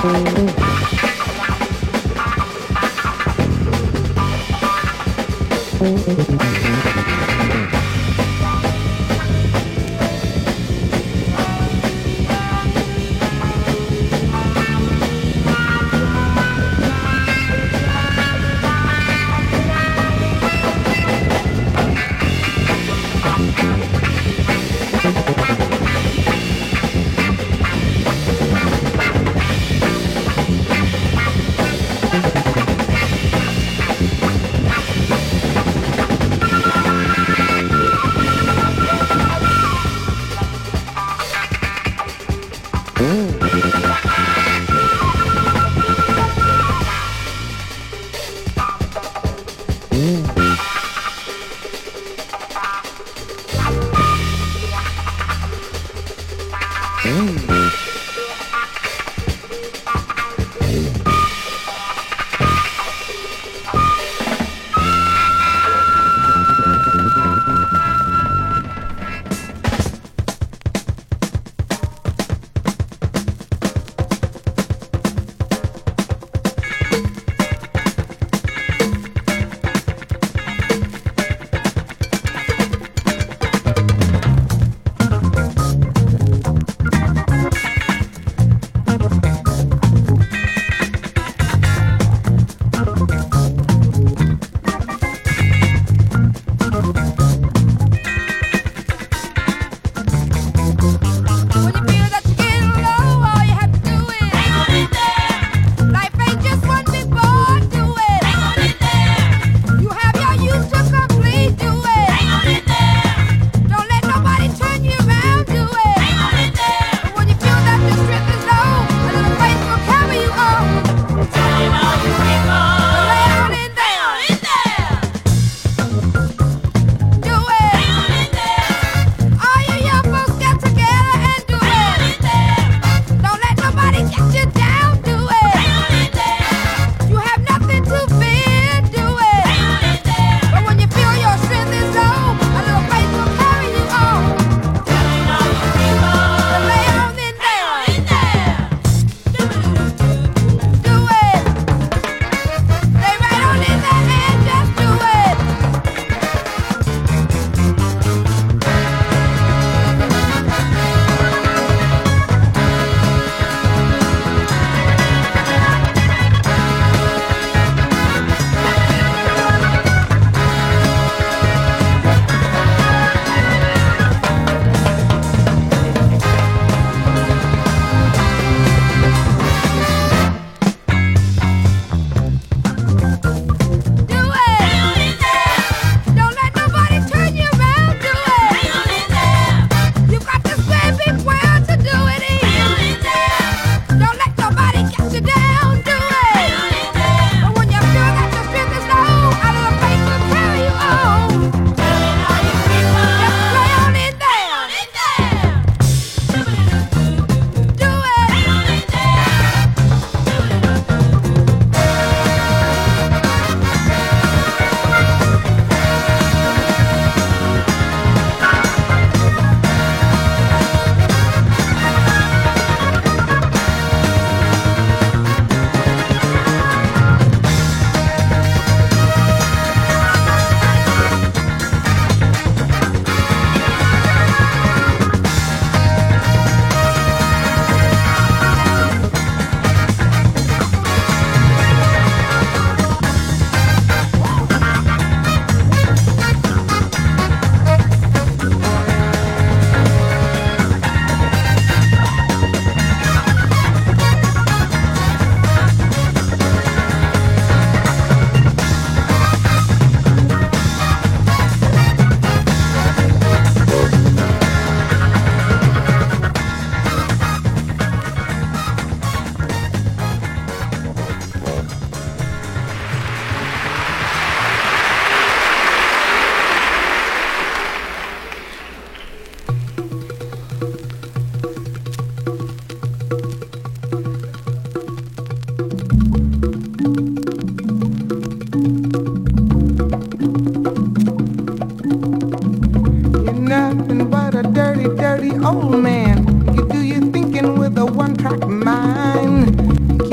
old man. You do your thinking with a one-track mind.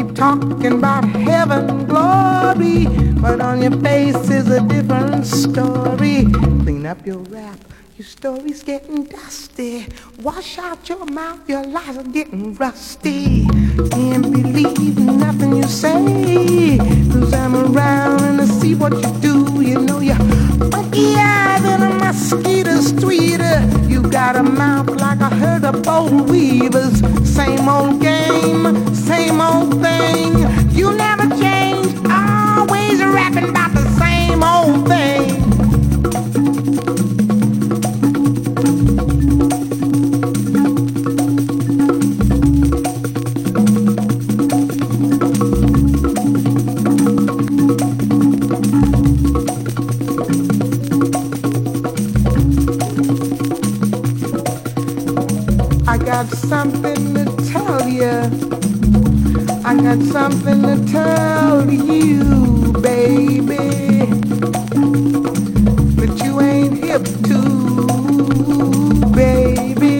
on your face is a different story. Clean up your rap, your story's getting dusty. Wash out your mouth, your lies are getting rusty. Can't believe nothing you say, 'cause I'm around and I see what you do. You know you're funkier than a mosquito's tweeter. You got a mouth like a herd of bold weavers. Same old game, same old thing. You never change, always rapping about the same old thing. I got something to tell you. I got something to tell you, baby, but you ain't hip to, baby.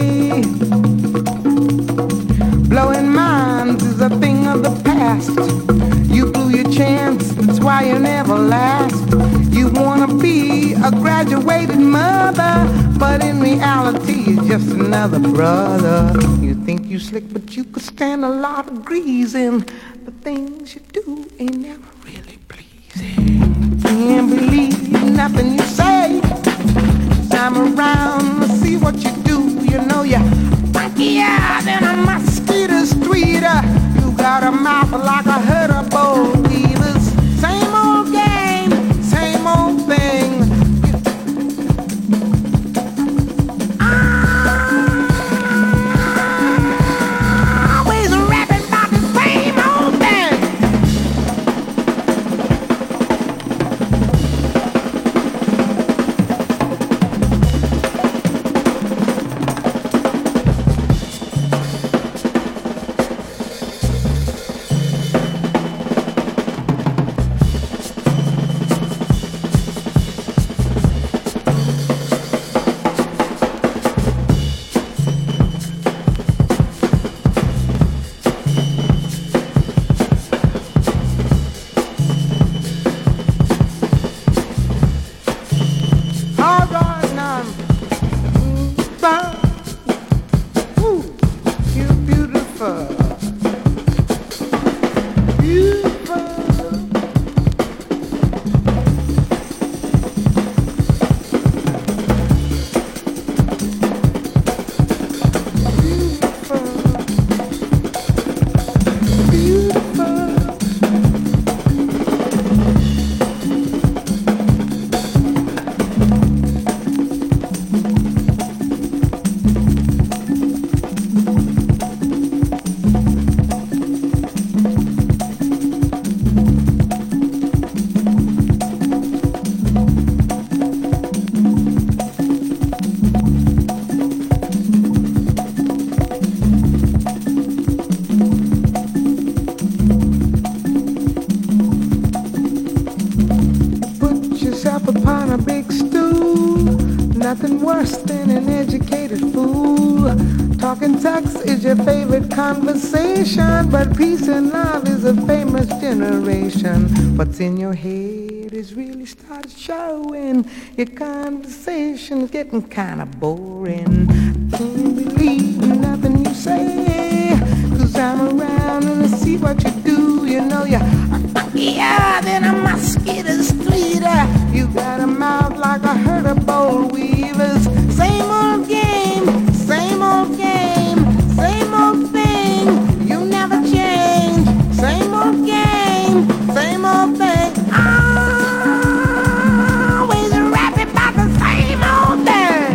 Blowing minds is a thing of the past. You blew your chance, that's why you never last. You wanna be a graduated mother, but in reality you're just another brother. You think you slick, but you could stand a lot of greasing. The things you do ain't never really pleasing. Can't believe nothing you say. I'm around to see what you do. You know you're funkier than a mosquito's tweeter. You got a mouth like a herd of bold weavers. Same old game, same old thing. Always rapping about the same old thing. All right now. Ooh, you're beautiful. Beautiful. Put yourself upon a big stool. Nothing worse than an educated fool. Talking sex is your favorite conversation, but peace and love is a famous generation. What's in your head is really started showing. Your conversation's getting kinda boring. Can't believe nothing you say, 'cause I'm around and I see what you do. You know you're funkier than a mosquito's tweeter. You got a mouth like a herd of bold weavers. Same old game, same old game, same old thing. You never change. Same old game, same old thing. Always rapping about the same old thing.